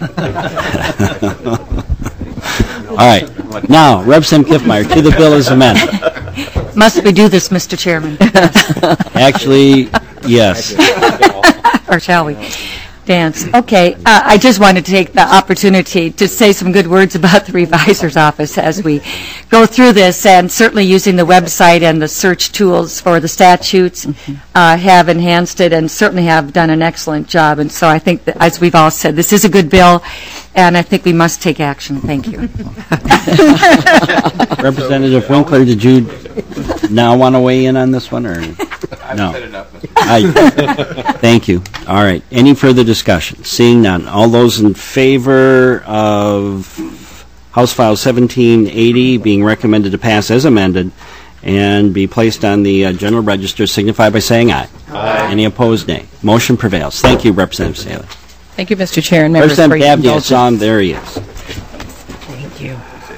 S1: All right. Now, Representative Kiffmeyer, to the bill as amended.
S3: Must we do this, Mister Chairman?
S1: Actually, yes.
S3: Or shall we? Dance. Okay. Uh, I just wanted to take the opportunity to say some good words about the revisor's office as we go through this, and certainly using the website and the search tools for the statutes uh, have enhanced it and certainly have done an excellent job. And so I think that, as we've all said, this is a good bill, and I think we must take action. Thank you.
S1: Representative Winkler, did you now want to weigh in on this one, or no? I, thank you. All right. Any further discussion? Seeing none. All those in favor of House File seventeen eighty being recommended to pass as amended and be placed on the uh, General Register signify by saying aye. Aye. Any opposed, nay. Motion prevails. Thank you, Representative Saylor.
S13: Thank you, Mister Chair and members.
S1: Representative Dabney, I saw him. There he is.
S3: Thank you.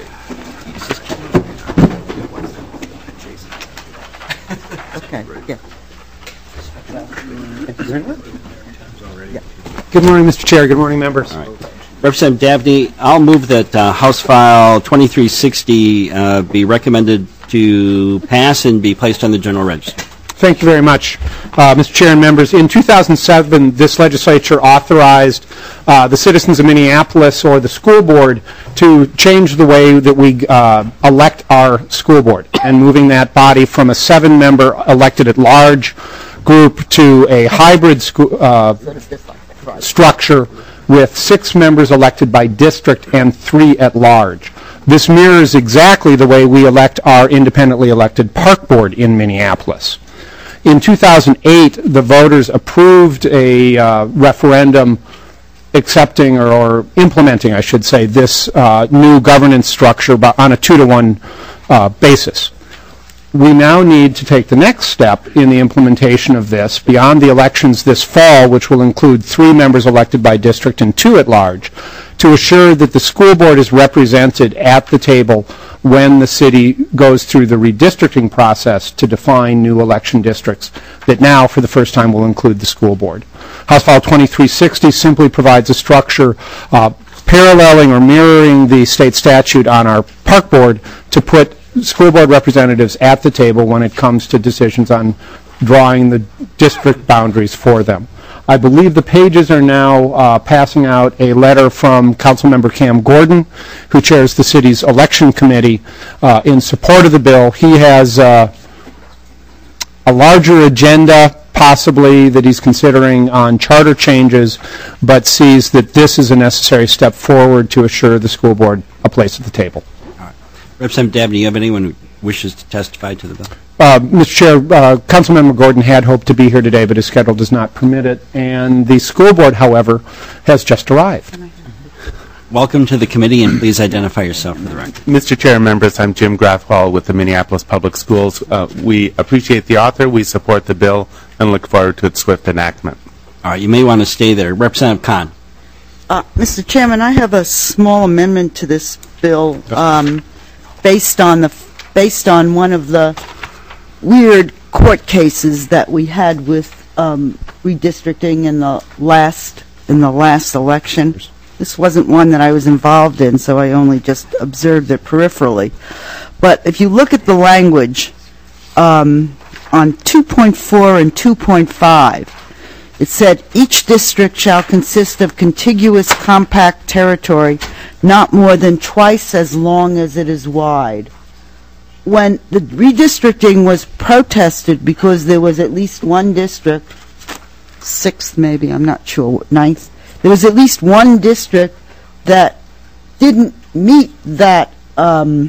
S15: Okay, yeah.
S17: Good morning, Mister Chair. Good morning, members.
S1: All right. Representative Dabney, I'll move that uh, House File twenty-three sixty uh, be recommended to pass and be placed on the General Register.
S17: Thank you very much, uh, Mister Chair and members. In two thousand seven, this legislature authorized uh, the citizens of Minneapolis or the school board to change the way that we uh, elect our school board, and moving that body from a seven-member elected at large group to a hybrid school, uh, structure with six members elected by district and three at large. This mirrors exactly the way we elect our independently elected park board in Minneapolis. In two thousand eight, the voters approved a uh, referendum accepting or, or implementing, I should say, this uh, new governance structure on a two to one uh, basis. We now need to take the next step in the implementation of this beyond the elections this fall, which will include three members elected by district and two at large, to assure that the school board is represented at the table when the city goes through the redistricting process to define new election districts that now, for the first time, will include the school board. House File twenty-three sixty simply provides a structure uh, paralleling or mirroring the state statute on our park board to put school board representatives at the table when it comes to decisions on drawing the district boundaries for them. I believe the pages are now uh, passing out a letter from Councilmember Cam Gordon, who chairs the city's election committee, uh, in support of the bill. He has uh, a larger agenda, possibly, that he's considering on charter changes, but sees that this is a necessary step forward to assure the school board a place at the table.
S1: Representative Dabney, do you have anyone who wishes to testify to the bill?
S17: Uh, Mister Chair, uh, Councilmember Gordon had hoped to be here today, but his schedule does not permit it. And the school board, however, has just arrived.
S1: welcome to the committee, and please identify yourself for the record.
S18: Mister Chair and members, I'm Jim Grathwall with the Minneapolis Public Schools. Uh, we appreciate the author, we support the bill, and look forward to its swift enactment.
S1: All right, you may want to stay there. Representative Khan.
S15: Uh, Mister Chairman, I have a small amendment to this bill um, based on the based on one of the weird court cases that we had with um, redistricting in the last in the last election. This wasn't one that I was involved in, so I only just observed it peripherally. But if you look at the language um, on two point four and two point five, it said, each district shall consist of contiguous compact territory not more than twice as long as it is wide. When the redistricting was protested because there was at least one district, sixth maybe, I'm not sure, ninth, there was at least one district that didn't meet that um,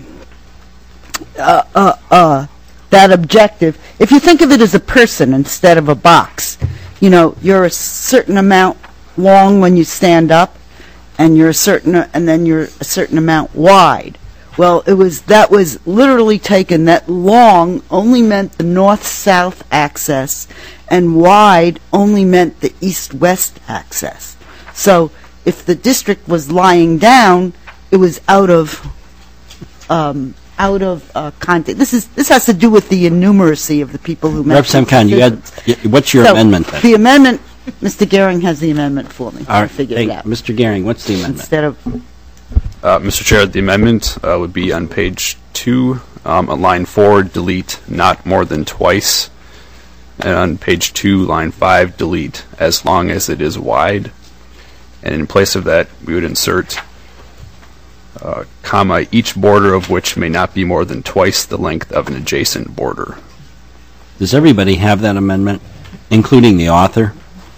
S15: uh, uh, uh, that objective. If you think of it as a person instead of a box, you know, you're a certain amount long when you stand up, and you're a certain, and then you're a certain amount wide. Well, it was that was literally taken. That long only meant the north-south access, and wide only meant the east-west access. So, if the district was lying down, it was out of um, out of uh, context. This is this has to do with the innumeracy of the people who make
S1: Representative Khan, you had, what's your
S15: so
S1: amendment then?
S15: The amendment, Mister Gehring has the amendment for me.
S1: All right,
S15: figured
S1: hey,
S15: it out.
S1: Mister Gehring, what's the amendment?
S15: Instead of
S19: Uh, Mister Chair, the amendment uh, would be on page two, um, on line four, delete not more than twice, and on page two, line five, delete as long as it is wide, and in place of that, we would insert uh, comma, each border of which may not be more than twice the length of an adjacent border.
S1: Does everybody have that amendment, including the author?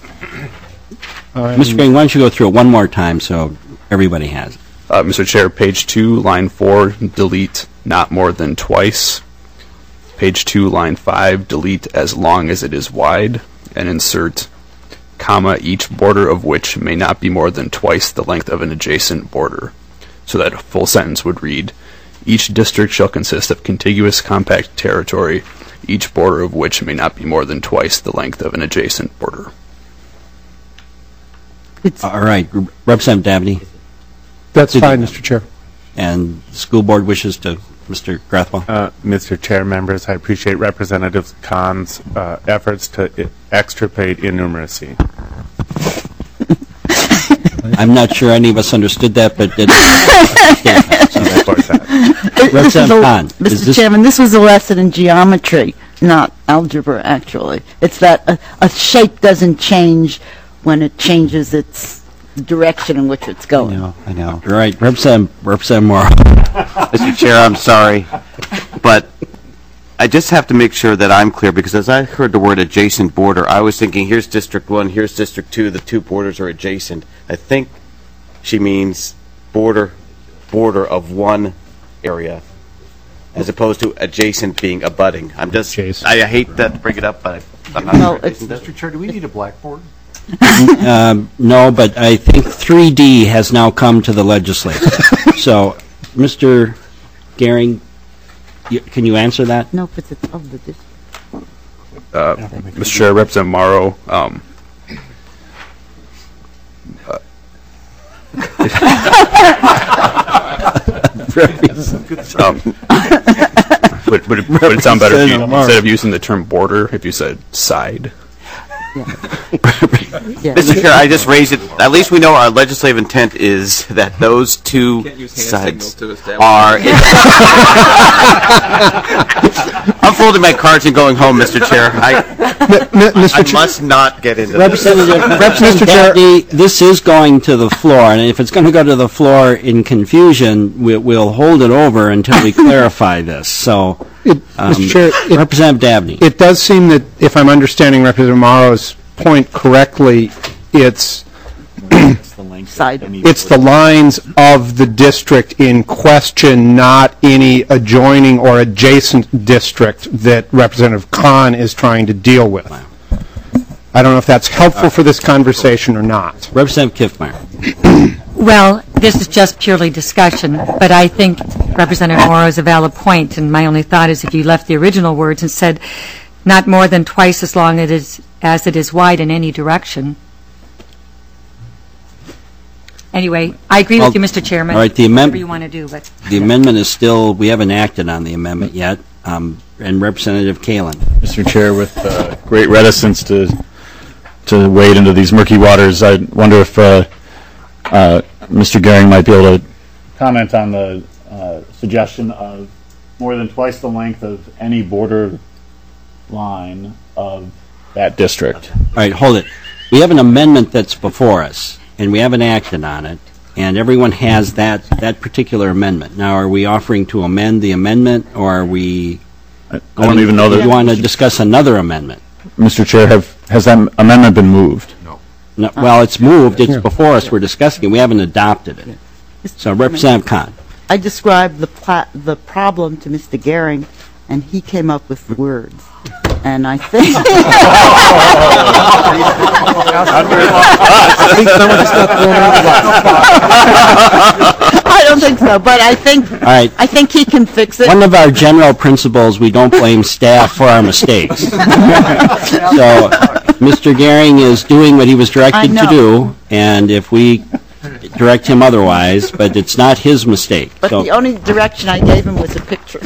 S1: Mister Gehring, why don't you go through it one more time so everybody has it?
S19: Uh, Mister Chair, page two, line four, delete not more than twice. Page two, line five, delete as long as it is wide, and insert comma, each border of which may not be more than twice the length of an adjacent border. So that a full sentence would read, each district shall consist of contiguous compact territory, each border of which may not be more than twice the length of an adjacent border.
S1: All right, Representative Dabney.
S17: That's fine, Mister Chair.
S1: And the school board wishes to, Mister Grathwell.
S18: Uh, Mister Chair, members, I appreciate Representative Khan's uh, efforts to I- extirpate innumeracy.
S1: I'm not sure any of us understood that, but it Representative Khan.
S15: Mister
S1: This,
S15: Chairman, this was a lesson in geometry, not algebra, actually. It's that a, a shape doesn't change when it changes its direction in which it's going.
S1: I know, I know. Right, Representative, Representative Morrow.
S20: Mister Chair, I'm sorry, but I just have to make sure that I'm clear, because as I heard the word adjacent border, I was thinking, here's District one, here's District two, the two borders are adjacent. I think she means border, border of one area, as opposed to adjacent being abutting. I'm just, I, I hate that to bring it up, but I'm not
S15: No,
S20: sure.
S15: it's-
S11: Mister Chair, do we need a blackboard?
S1: um, no, but I think three D has now come to the legislature. So, Mister Gehring, you, can you answer that?
S15: No, if it's of the district.
S19: Uh, Mister Chair, Representative Morrow, um, uh, um, would, would, it, would it sound better if you, instead of using the term border, if you said side?
S20: Mister Chair, I just raised it. At least we know our legislative intent is that those two sides are. I'm folding my cards and going home, Mister Chair. I, I must not get into
S1: Representative, Representative Dabney, this is going to the floor, and if it's going to go to the floor in confusion, we, we'll hold it over until we clarify this. So, um,
S17: Mister Chair, it,
S1: Representative Dabney.
S17: It does seem that, if I'm understanding Representative Morrow's point correctly, it's it's the lines of the district in question, not any adjoining or adjacent district that Representative Khan is trying to deal with. I don't know if that's helpful for this conversation or not.
S1: Representative Kiffmeyer.
S3: Well, this is just purely discussion, but I think Representative Morrow has a valid point, and my only thought is if you left the original words and said not more than twice as long it is, as it is wide in any direction. Anyway, I agree
S1: Well,
S3: with you, Mister Chairman.
S1: all right, the amend-
S3: Whatever you want to do, but...
S1: The amendment is still, we haven't acted on the amendment yet. Um, And Representative Kalin.
S12: Mister Chair, with uh, great reticence to to wade into these murky waters, I wonder if uh, uh, Mister Gehring might be able to comment on the uh, suggestion of more than twice the length of any border line of that district.
S1: All right, hold it. We have an amendment that's before us, and we haven't acted on it, and everyone has that, that particular amendment. Now, are we offering to amend the amendment, or are we...
S12: I don't even know that...
S1: Do you want to discuss another amendment?
S12: Mister Chair, have, has that amendment been moved?
S1: No. No. Well, it's moved, it's before us, we're discussing it, we haven't adopted it. So, Representative Khan.
S15: I described the pla- the problem to Mister Gehring, and he came up with the words. And I think... I don't think so, but I think,
S1: All right.
S15: I think he can fix it.
S1: One of our general principles, we don't blame staff for our mistakes. So, Mister Gehring is doing what he was directed
S15: I
S1: to
S15: know.
S1: do, and if we direct him otherwise, but it's not his mistake.
S15: But
S1: So-
S15: the only direction I gave him was a picture.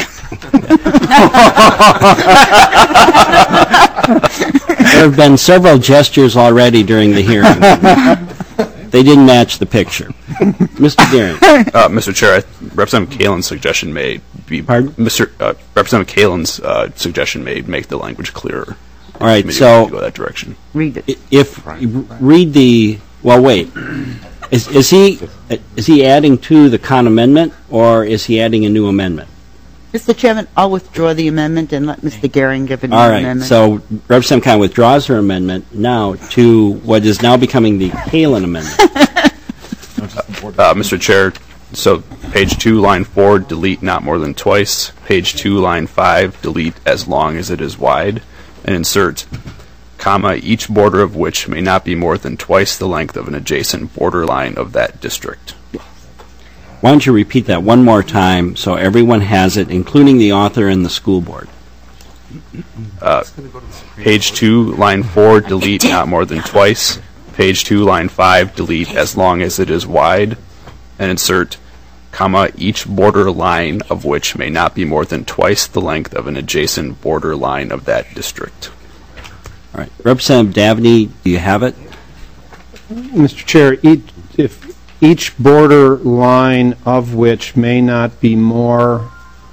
S1: There have been several gestures already during the hearing. They didn't match the picture. Mister Gehring.
S19: Uh, Mister Chair, I, Representative Kalin's suggestion may be.
S1: Pardon?
S19: Mister Uh, Representative Kalin's uh, suggestion may make the language clearer.
S1: All right,
S19: Maybe
S1: so
S19: we can go that direction.
S15: Read it.
S1: If you read the, well, wait. Is, is he is he adding to the Khan amendment, or is he adding a new amendment?
S15: Mister Chairman, I'll withdraw the amendment and let Mister Gehring give a new
S1: All right,
S15: amendment.
S1: so Representative Khan withdraws her amendment now to what is now becoming the Kalin amendment.
S19: Uh, Mister Chair, so page two, line four, delete not more than twice. Page two, line five, delete as long as it is wide, and insert, comma, each border of which may not be more than twice the length of an adjacent border line of that district.
S1: Why don't you repeat that one more time so everyone has it, including the author and the school board?
S19: Uh, page two, line four, delete not more than twice. Page two, line five, delete as long as it is wide, and insert, comma, each border line of which may not be more than twice the length of an adjacent border line of that district.
S1: All right, Representative Davney, do you have it?
S17: Mister Chair, each, if each border line of which may not be more...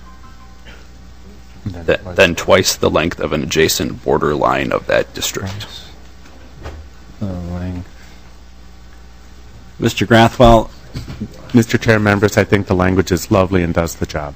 S19: Th- then twice the length of an adjacent border line of that district.
S1: Mister Grathwell?
S18: Mister Chair, members, I think the language is lovely and does the job.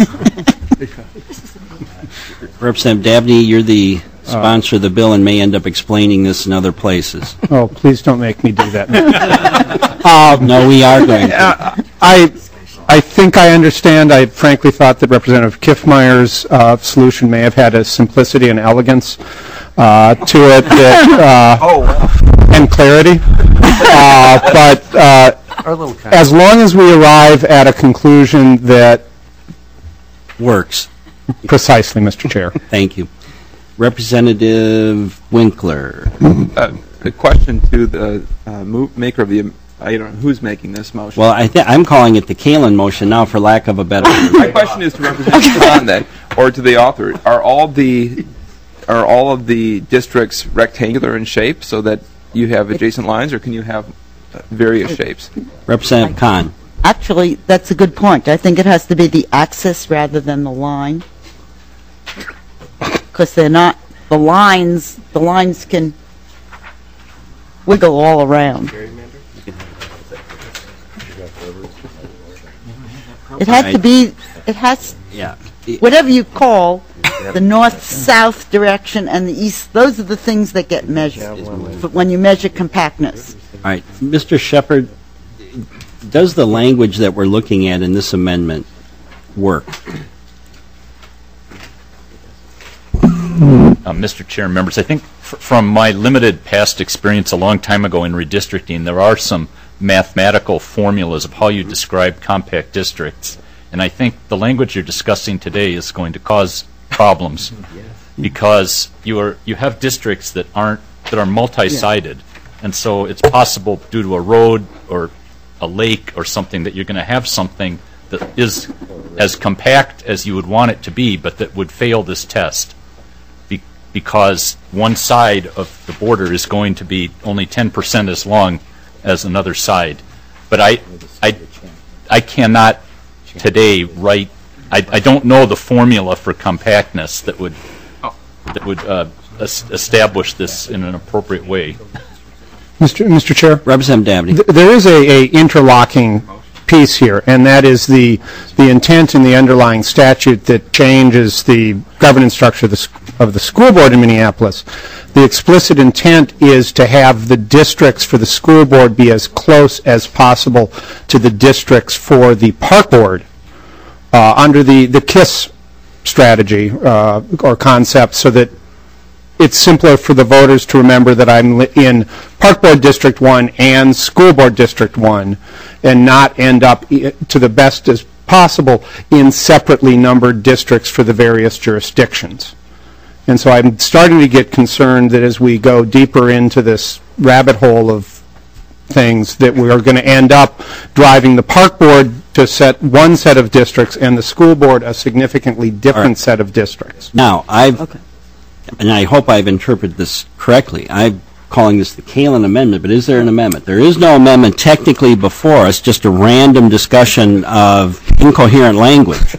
S1: Representative Dabney, you're the sponsor of the bill and may end up explaining this in other places.
S17: Oh, please don't make me do that.
S1: um, no, we are going to.
S17: Uh, I, I think I understand. I frankly thought that Representative Kiffmeyer's uh, solution may have had a simplicity and elegance uh, to it that, uh,
S1: oh.
S17: and clarity. Uh, but uh, as long as we arrive at a conclusion that
S1: works.
S17: Precisely, Mister Chair.
S1: Thank you. Representative Winkler.
S16: Uh, a question to the uh, move, maker of the, I don't know who's making this motion.
S1: Well, I th- I'm calling it the Kalin motion now for lack of a better word.
S16: My question is to Representative Savon then, or to the author. Are all the are all of the districts rectangular in shape so that you have adjacent lines, or can you have uh, various shapes?
S1: Representative Khan.
S15: Actually, that's a good point. I think it has to be the axis rather than the line. Because they're not, the lines, the lines can wiggle all around. It has to be, it has,
S1: yeah.
S15: whatever you call the north-south direction and the east, those are the things that get measured when you measure compactness.
S1: All right. Mister Shepard, does the language that we're looking at in this amendment work?
S12: Uh, Mister Chair, members, I think f- from my limited past experience a long time ago in redistricting, there are some mathematical formulas of how you describe compact districts. And I think the language you're discussing today is going to cause problems because you are you have districts that aren't that are multi-sided, and so it's possible due to a road or a lake or something that you're going to have something that is as compact as you would want it to be, but that would fail this test be- because one side of the border is going to be only ten percent as long as another side. But I, I, I cannot today write. I, I don't know the formula for compactness that would that would uh, es- establish this in an appropriate way.
S17: Mister Mister Chair?
S1: Representative Dabney.
S17: Th- There is a, a interlocking piece here, and that is the the intent in the underlying statute that changes the governance structure of the, sc- of the school board in Minneapolis. The explicit intent is to have the districts for the school board be as close as possible to the districts for the park board uh, under the, the KISS strategy uh, or concept, so that it's simpler for the voters to remember that I'm li- in Park Board District one and School Board District one, and not end up, I- to the best as possible, in separately numbered districts for the various jurisdictions. And so I'm starting to get concerned that as we go deeper into this rabbit hole of things, that we are going to end up driving the Park Board to set one set of districts and the School Board a significantly different set of districts.
S1: Now, I've and I hope I've interpreted this correctly. I'm calling this the Kalin Amendment, but is there an amendment? There is no amendment technically before us, just a random discussion of incoherent language,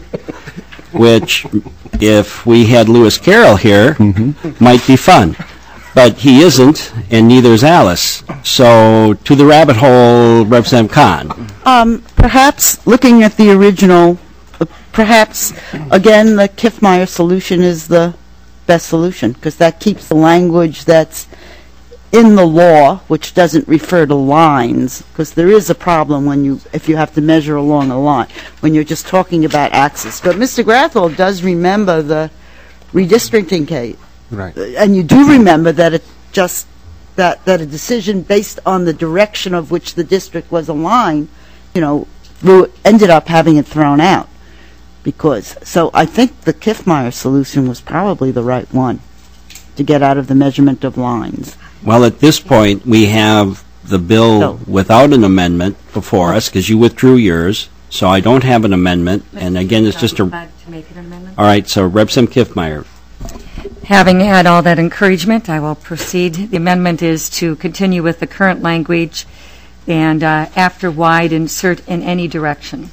S1: which, if we had Lewis Carroll here, mm-hmm. might be fun. But he isn't, and neither is Alice. So, to the rabbit hole, Representative Kahn.
S15: Um, perhaps, looking at the original, uh, perhaps, again, the Kiffmeyer solution is the best solution, because that keeps the language that's in the law, which doesn't refer to lines, because there is a problem when you, if you have to measure along a line, when you're just talking about axis. But Mister Grathwohl does remember the redistricting case.
S8: Right.
S15: And you do remember that it just, that, that a decision based on the direction of which the district was aligned, you know, ru- ended up having it thrown out. Because, so I think the Kiffmeyer solution was probably the right one to get out of the measurement of lines.
S1: Well, at this point, we have the bill
S15: No.
S1: without an amendment before us, because you withdrew yours, so I don't have an amendment, and again, it's just a...
S3: To make an amendment?
S1: All right, so Representative Kiffmeyer.
S3: Having had all that encouragement, I will proceed. The amendment is to continue with the current language, and uh, after wide, insert in any direction.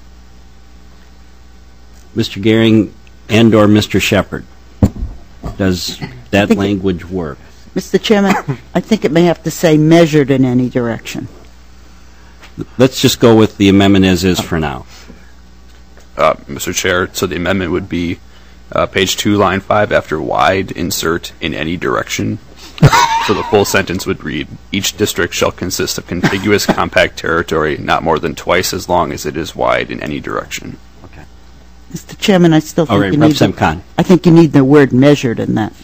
S1: Mister Gehring and/or Mister Shepard. Does that language work?
S15: Mister Chairman, I think it may have to say measured in any direction.
S1: Let's just go with the amendment as is for now.
S19: Uh, Mister Chair, so the amendment would be uh, page two, line five, after wide, insert in any direction. So the full sentence would read, each district shall consist of contiguous compact territory not more than twice as long as it is wide in any direction.
S15: Mister Chairman, I still think
S1: All right,
S15: you need
S1: Representative
S15: the,
S1: Kahn.
S15: I think you need the word measured in that.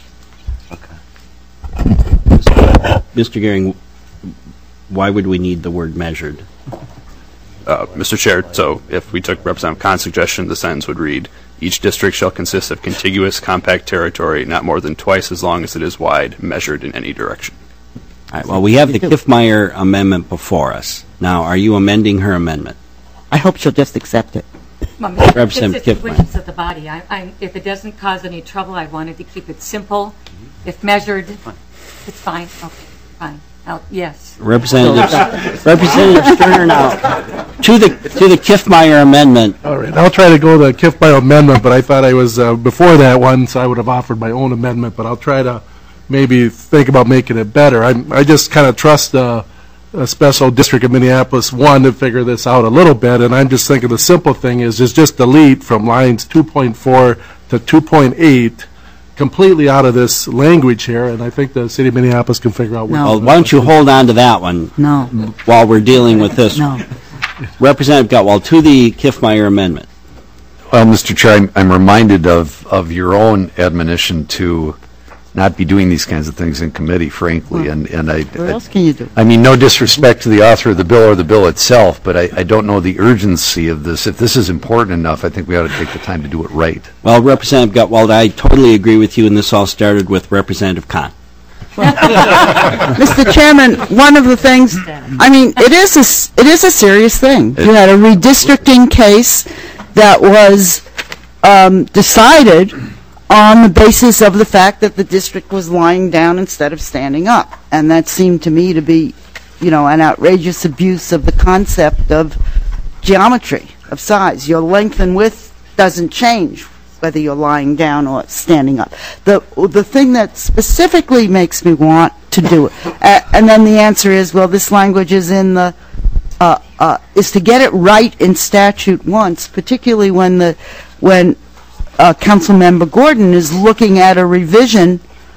S1: Mister Gehring, why would we need the word measured?
S19: Uh, Mister Chair, so if we took Representative Kahn's suggestion, the sentence would read, each district shall consist of contiguous compact territory not more than twice as long as it is wide, measured in any direction.
S1: All right, well, we have the Kiffmeyer amendment before us. Now, are you amending her amendment?
S15: I hope she'll just accept it.
S1: Representative
S3: It's
S1: Kiffmeyer.
S3: wishes of the body. I, I, if it doesn't cause any trouble, I wanted to keep it simple. If measured, it's fine. Okay, fine. I'll, yes.
S1: Representative Representative Sterner now. To the to the Kiffmeyer amendment.
S21: All right, I'll try to go the Kiffmeyer amendment, but I thought I was uh, before that one, so I would have offered my own amendment, but I'll try to maybe think about making it better. I, I just kind of trust uh, a special district of Minneapolis one to figure this out a little bit, and I'm just thinking the simple thing is, is just delete from lines two point four to two point eight completely out of this language here, and I think the city of Minneapolis can figure out what.
S1: Well, why don't you hold on to that one?
S15: No.
S1: While we're dealing with this.
S15: No.
S1: Representative Gutwald, to the Kiffmeyer amendment.
S11: Well, Mister Chair, I'm, I'm reminded of, of your own admonition to not be doing these kinds of things in committee, frankly. And, and I,
S15: What else can you do?
S11: I mean, no disrespect to the author of the bill or the bill itself, but I, I don't know the urgency of this. If this is important enough, I think we ought to take the time to do it right.
S1: Well, Representative Gutwald, I totally agree with you, and this all started with Representative Kahn.
S2: Mister Chairman, one of the things, I mean, it is a, s- it is a serious thing. You had a redistricting case that was um, decided on the basis of the fact that the district was lying down instead of standing up. And that seemed to me to be, you know, an outrageous abuse of the concept of geometry, of size. Your length and width doesn't change whether you're lying down or standing up. The the thing that specifically makes me want to do it, uh, and then the answer is, well, this language is in the, uh, uh, is to get it right in statute once, particularly when the, when uh, Councilmember Gordon is looking at a revision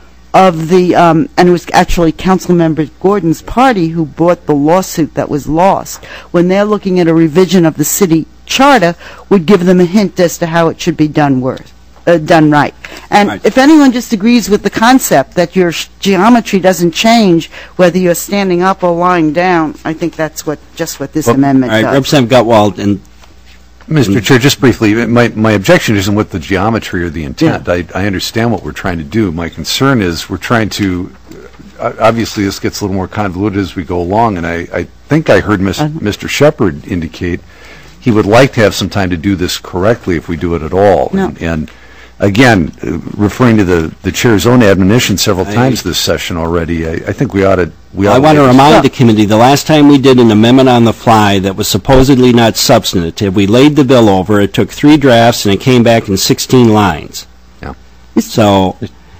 S2: of the, um, and it was actually Councilmember Gordon's party who brought the lawsuit that was lost. When they're looking at a revision of the city charter, would give them a hint as to how it should be done worth, uh, done right. And
S1: Right.
S2: if anyone disagrees with the concept that your sh- geometry doesn't change whether you're standing up or lying down, I think that's what just what this amendment
S1: All right,
S2: does.
S1: Representative Gutwald, and
S11: Mister Chair, just briefly, my, my objection isn't with the geometry or the intent. I, I understand what we're trying to do. My concern is we're trying to, uh, obviously this gets a little more convoluted as we go along, and I, I think I heard Miz Mister Shepard indicate he would like to have some time to do this correctly if we do it at all.
S2: No.
S11: And, and again, uh, referring to the, the chair's own admonition several
S1: I-
S11: times this session already, I, I think we ought to. We ought
S1: I want to
S11: make-
S1: remind the committee, the last time we did an amendment on the fly that was supposedly not substantive, we laid the bill over, it took three drafts, and it came back in sixteen lines.
S11: Yeah.
S1: So,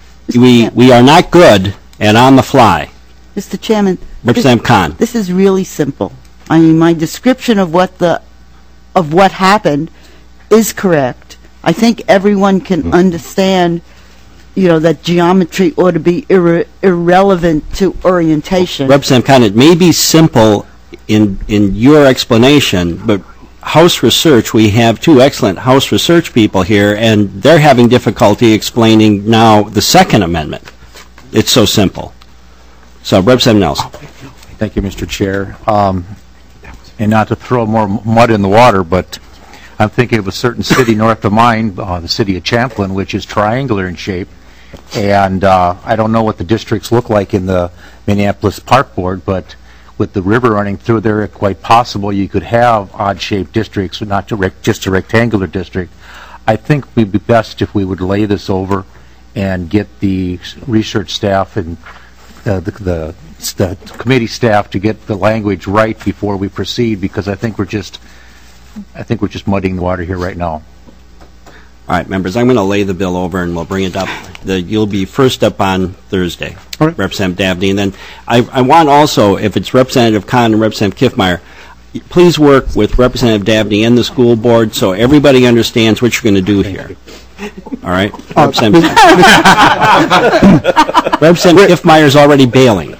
S1: we, we are not good at on the fly.
S2: Mister Chairman,
S1: Representative Kahn.
S2: this is really simple. I mean, my description of what the, of what happened is correct. I think everyone can understand, you know, that geometry ought to be irre- irrelevant to orientation.
S1: Representative Kahn, it may be simple in, in your explanation, but House Research, we have two excellent House Research people here, and they're having difficulty explaining now the Second Amendment. It's so simple. So, Representative Nelson.
S22: Thank you, Mister Chair. Um, and not to throw more mud in the water, but I'm thinking of a certain city north of mine, uh, the city of Champlin, which is triangular in shape. And uh, I don't know what the districts look like in the Minneapolis Park Board, but with the river running through there, it's quite possible you could have odd-shaped districts, not to rec- just a rectangular district. I think it would be best if we would lay this over and get the research staff and uh, the, the, the committee staff to get the language right before we proceed, because I think we're just, I think we're just muddying the water here right now.
S1: All right, members, I'm going to lay the bill over, and we'll bring it up. The, you'll be first up on Thursday,
S17: All right.
S1: Representative Dabney. And then I, I want also, if it's Representative Kahn and Representative Kiffmeyer, please work with Representative Dabney and the school board so everybody understands what you're going to do here. All right? Representative, Representative Kiffmeyer's already bailing.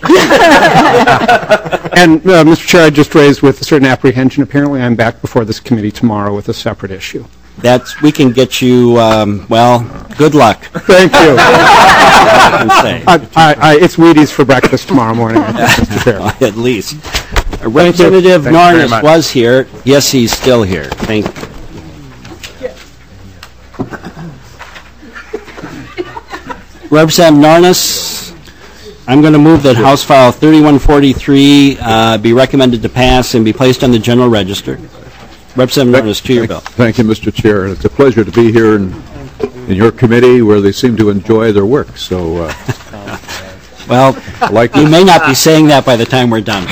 S17: And, uh, Mister Chair, I just raised with a certain apprehension, apparently I'm back before this committee tomorrow with a separate issue.
S1: That's, we can get you, um, well, good luck.
S17: Thank you.
S1: I can say.
S17: I, I, I, it's Wheaties for breakfast tomorrow morning, I think, Mister Chair.
S1: At least. Representative
S17: Thank you very
S1: Narnes
S17: much.
S1: was here. Yes, he's still here. Thank you. Representative Narnes, I'm going to move that House File thirty-one forty-three uh, be recommended to pass and be placed on the general register. Representative Narnes, to your bill.
S23: Thank you, Mister Chair. It's a pleasure to be here in, in your committee where they seem to enjoy their work. So, uh,
S1: well,
S23: like
S1: you may not be saying that by the time we're done.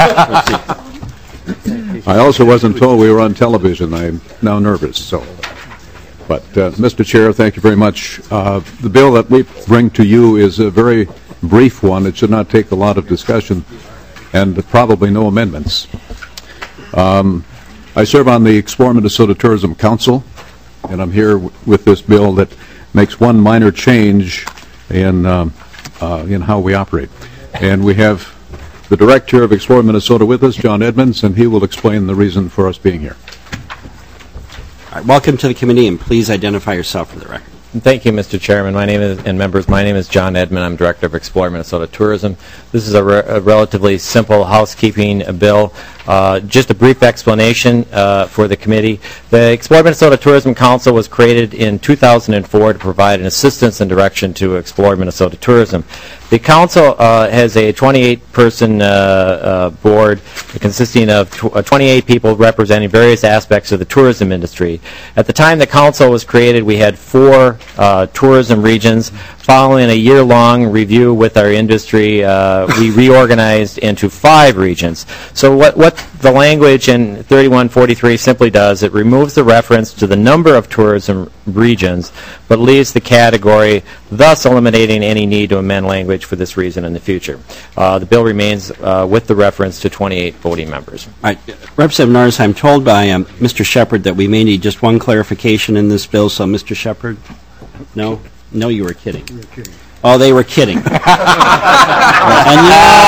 S23: I also wasn't told we were on television. I'm now nervous. So, but uh, Mister Chair, thank you very much. Uh, the bill that we bring to you is a very brief one. It should not take a lot of discussion, and probably no amendments. Um, I serve on the Explore Minnesota Tourism Council, and I'm here w- with this bill that makes one minor change in um, uh, in how we operate. And we have the Director of Explore Minnesota with us, John Edmonds, and he will explain the reason for us being here.
S1: All right, welcome to the committee, and please identify yourself for the record.
S5: Thank you, Mister Chairman. My name is, and members, my name is John Edmond. I'm Director of Explore Minnesota Tourism. This is a, re a relatively simple housekeeping bill. Uh, just a brief explanation uh, for the committee. The Explore Minnesota Tourism Council was created in two thousand four to provide an assistance and direction to Explore Minnesota Tourism. The council uh, has a twenty-eight person uh, uh, board consisting of tw uh, twenty-eight people representing various aspects of the tourism industry. At the time the council was created, we had four uh, tourism regions. Following a year-long review with our industry, uh, we reorganized into five regions. So what, what the language in thirty-one forty-three simply does, it removes the reference to the number of tourism regions, but leaves the category, thus eliminating any need to amend language for this reason in the future. Uh, the bill remains uh, with the reference to twenty-eight voting members.
S1: All right. Representative Norris, I'm told by um, Mister Shepard that we may need just one clarification in this bill, so Mister Shepard? No? No, you were kidding. You were kidding. Oh, they were kidding. And you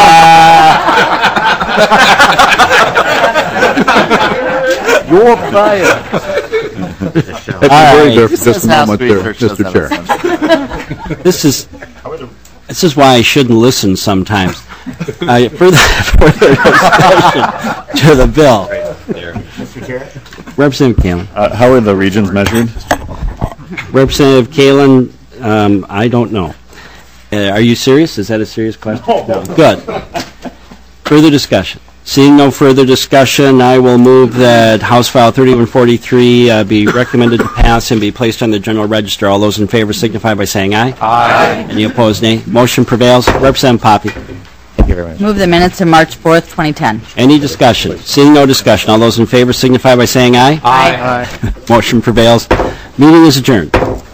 S23: You're fired. All right. There for just a moment there, Mister Chair.
S1: This is this is why I shouldn't listen sometimes. Uh, further, further discussion to the bill.
S6: Mister Chair?
S1: Representative Kalin.
S6: Uh, how are the regions measured?
S1: Representative Kalin, um, I don't know. Uh, are you serious? Is that a serious question? No. Good. Further discussion. Seeing no further discussion, I will move that House File thirty-one forty-three uh, be recommended to pass and be placed on the General Register. All those in favor signify by saying aye.
S6: Aye.
S1: Any opposed, nay. Motion prevails. Representative Poppe.
S5: Thank you very much.
S7: Move the minutes of March fourth, twenty ten.
S1: Any discussion? Seeing no discussion, all those in favor signify by saying aye.
S7: Aye.
S1: Motion prevails. Meeting is adjourned.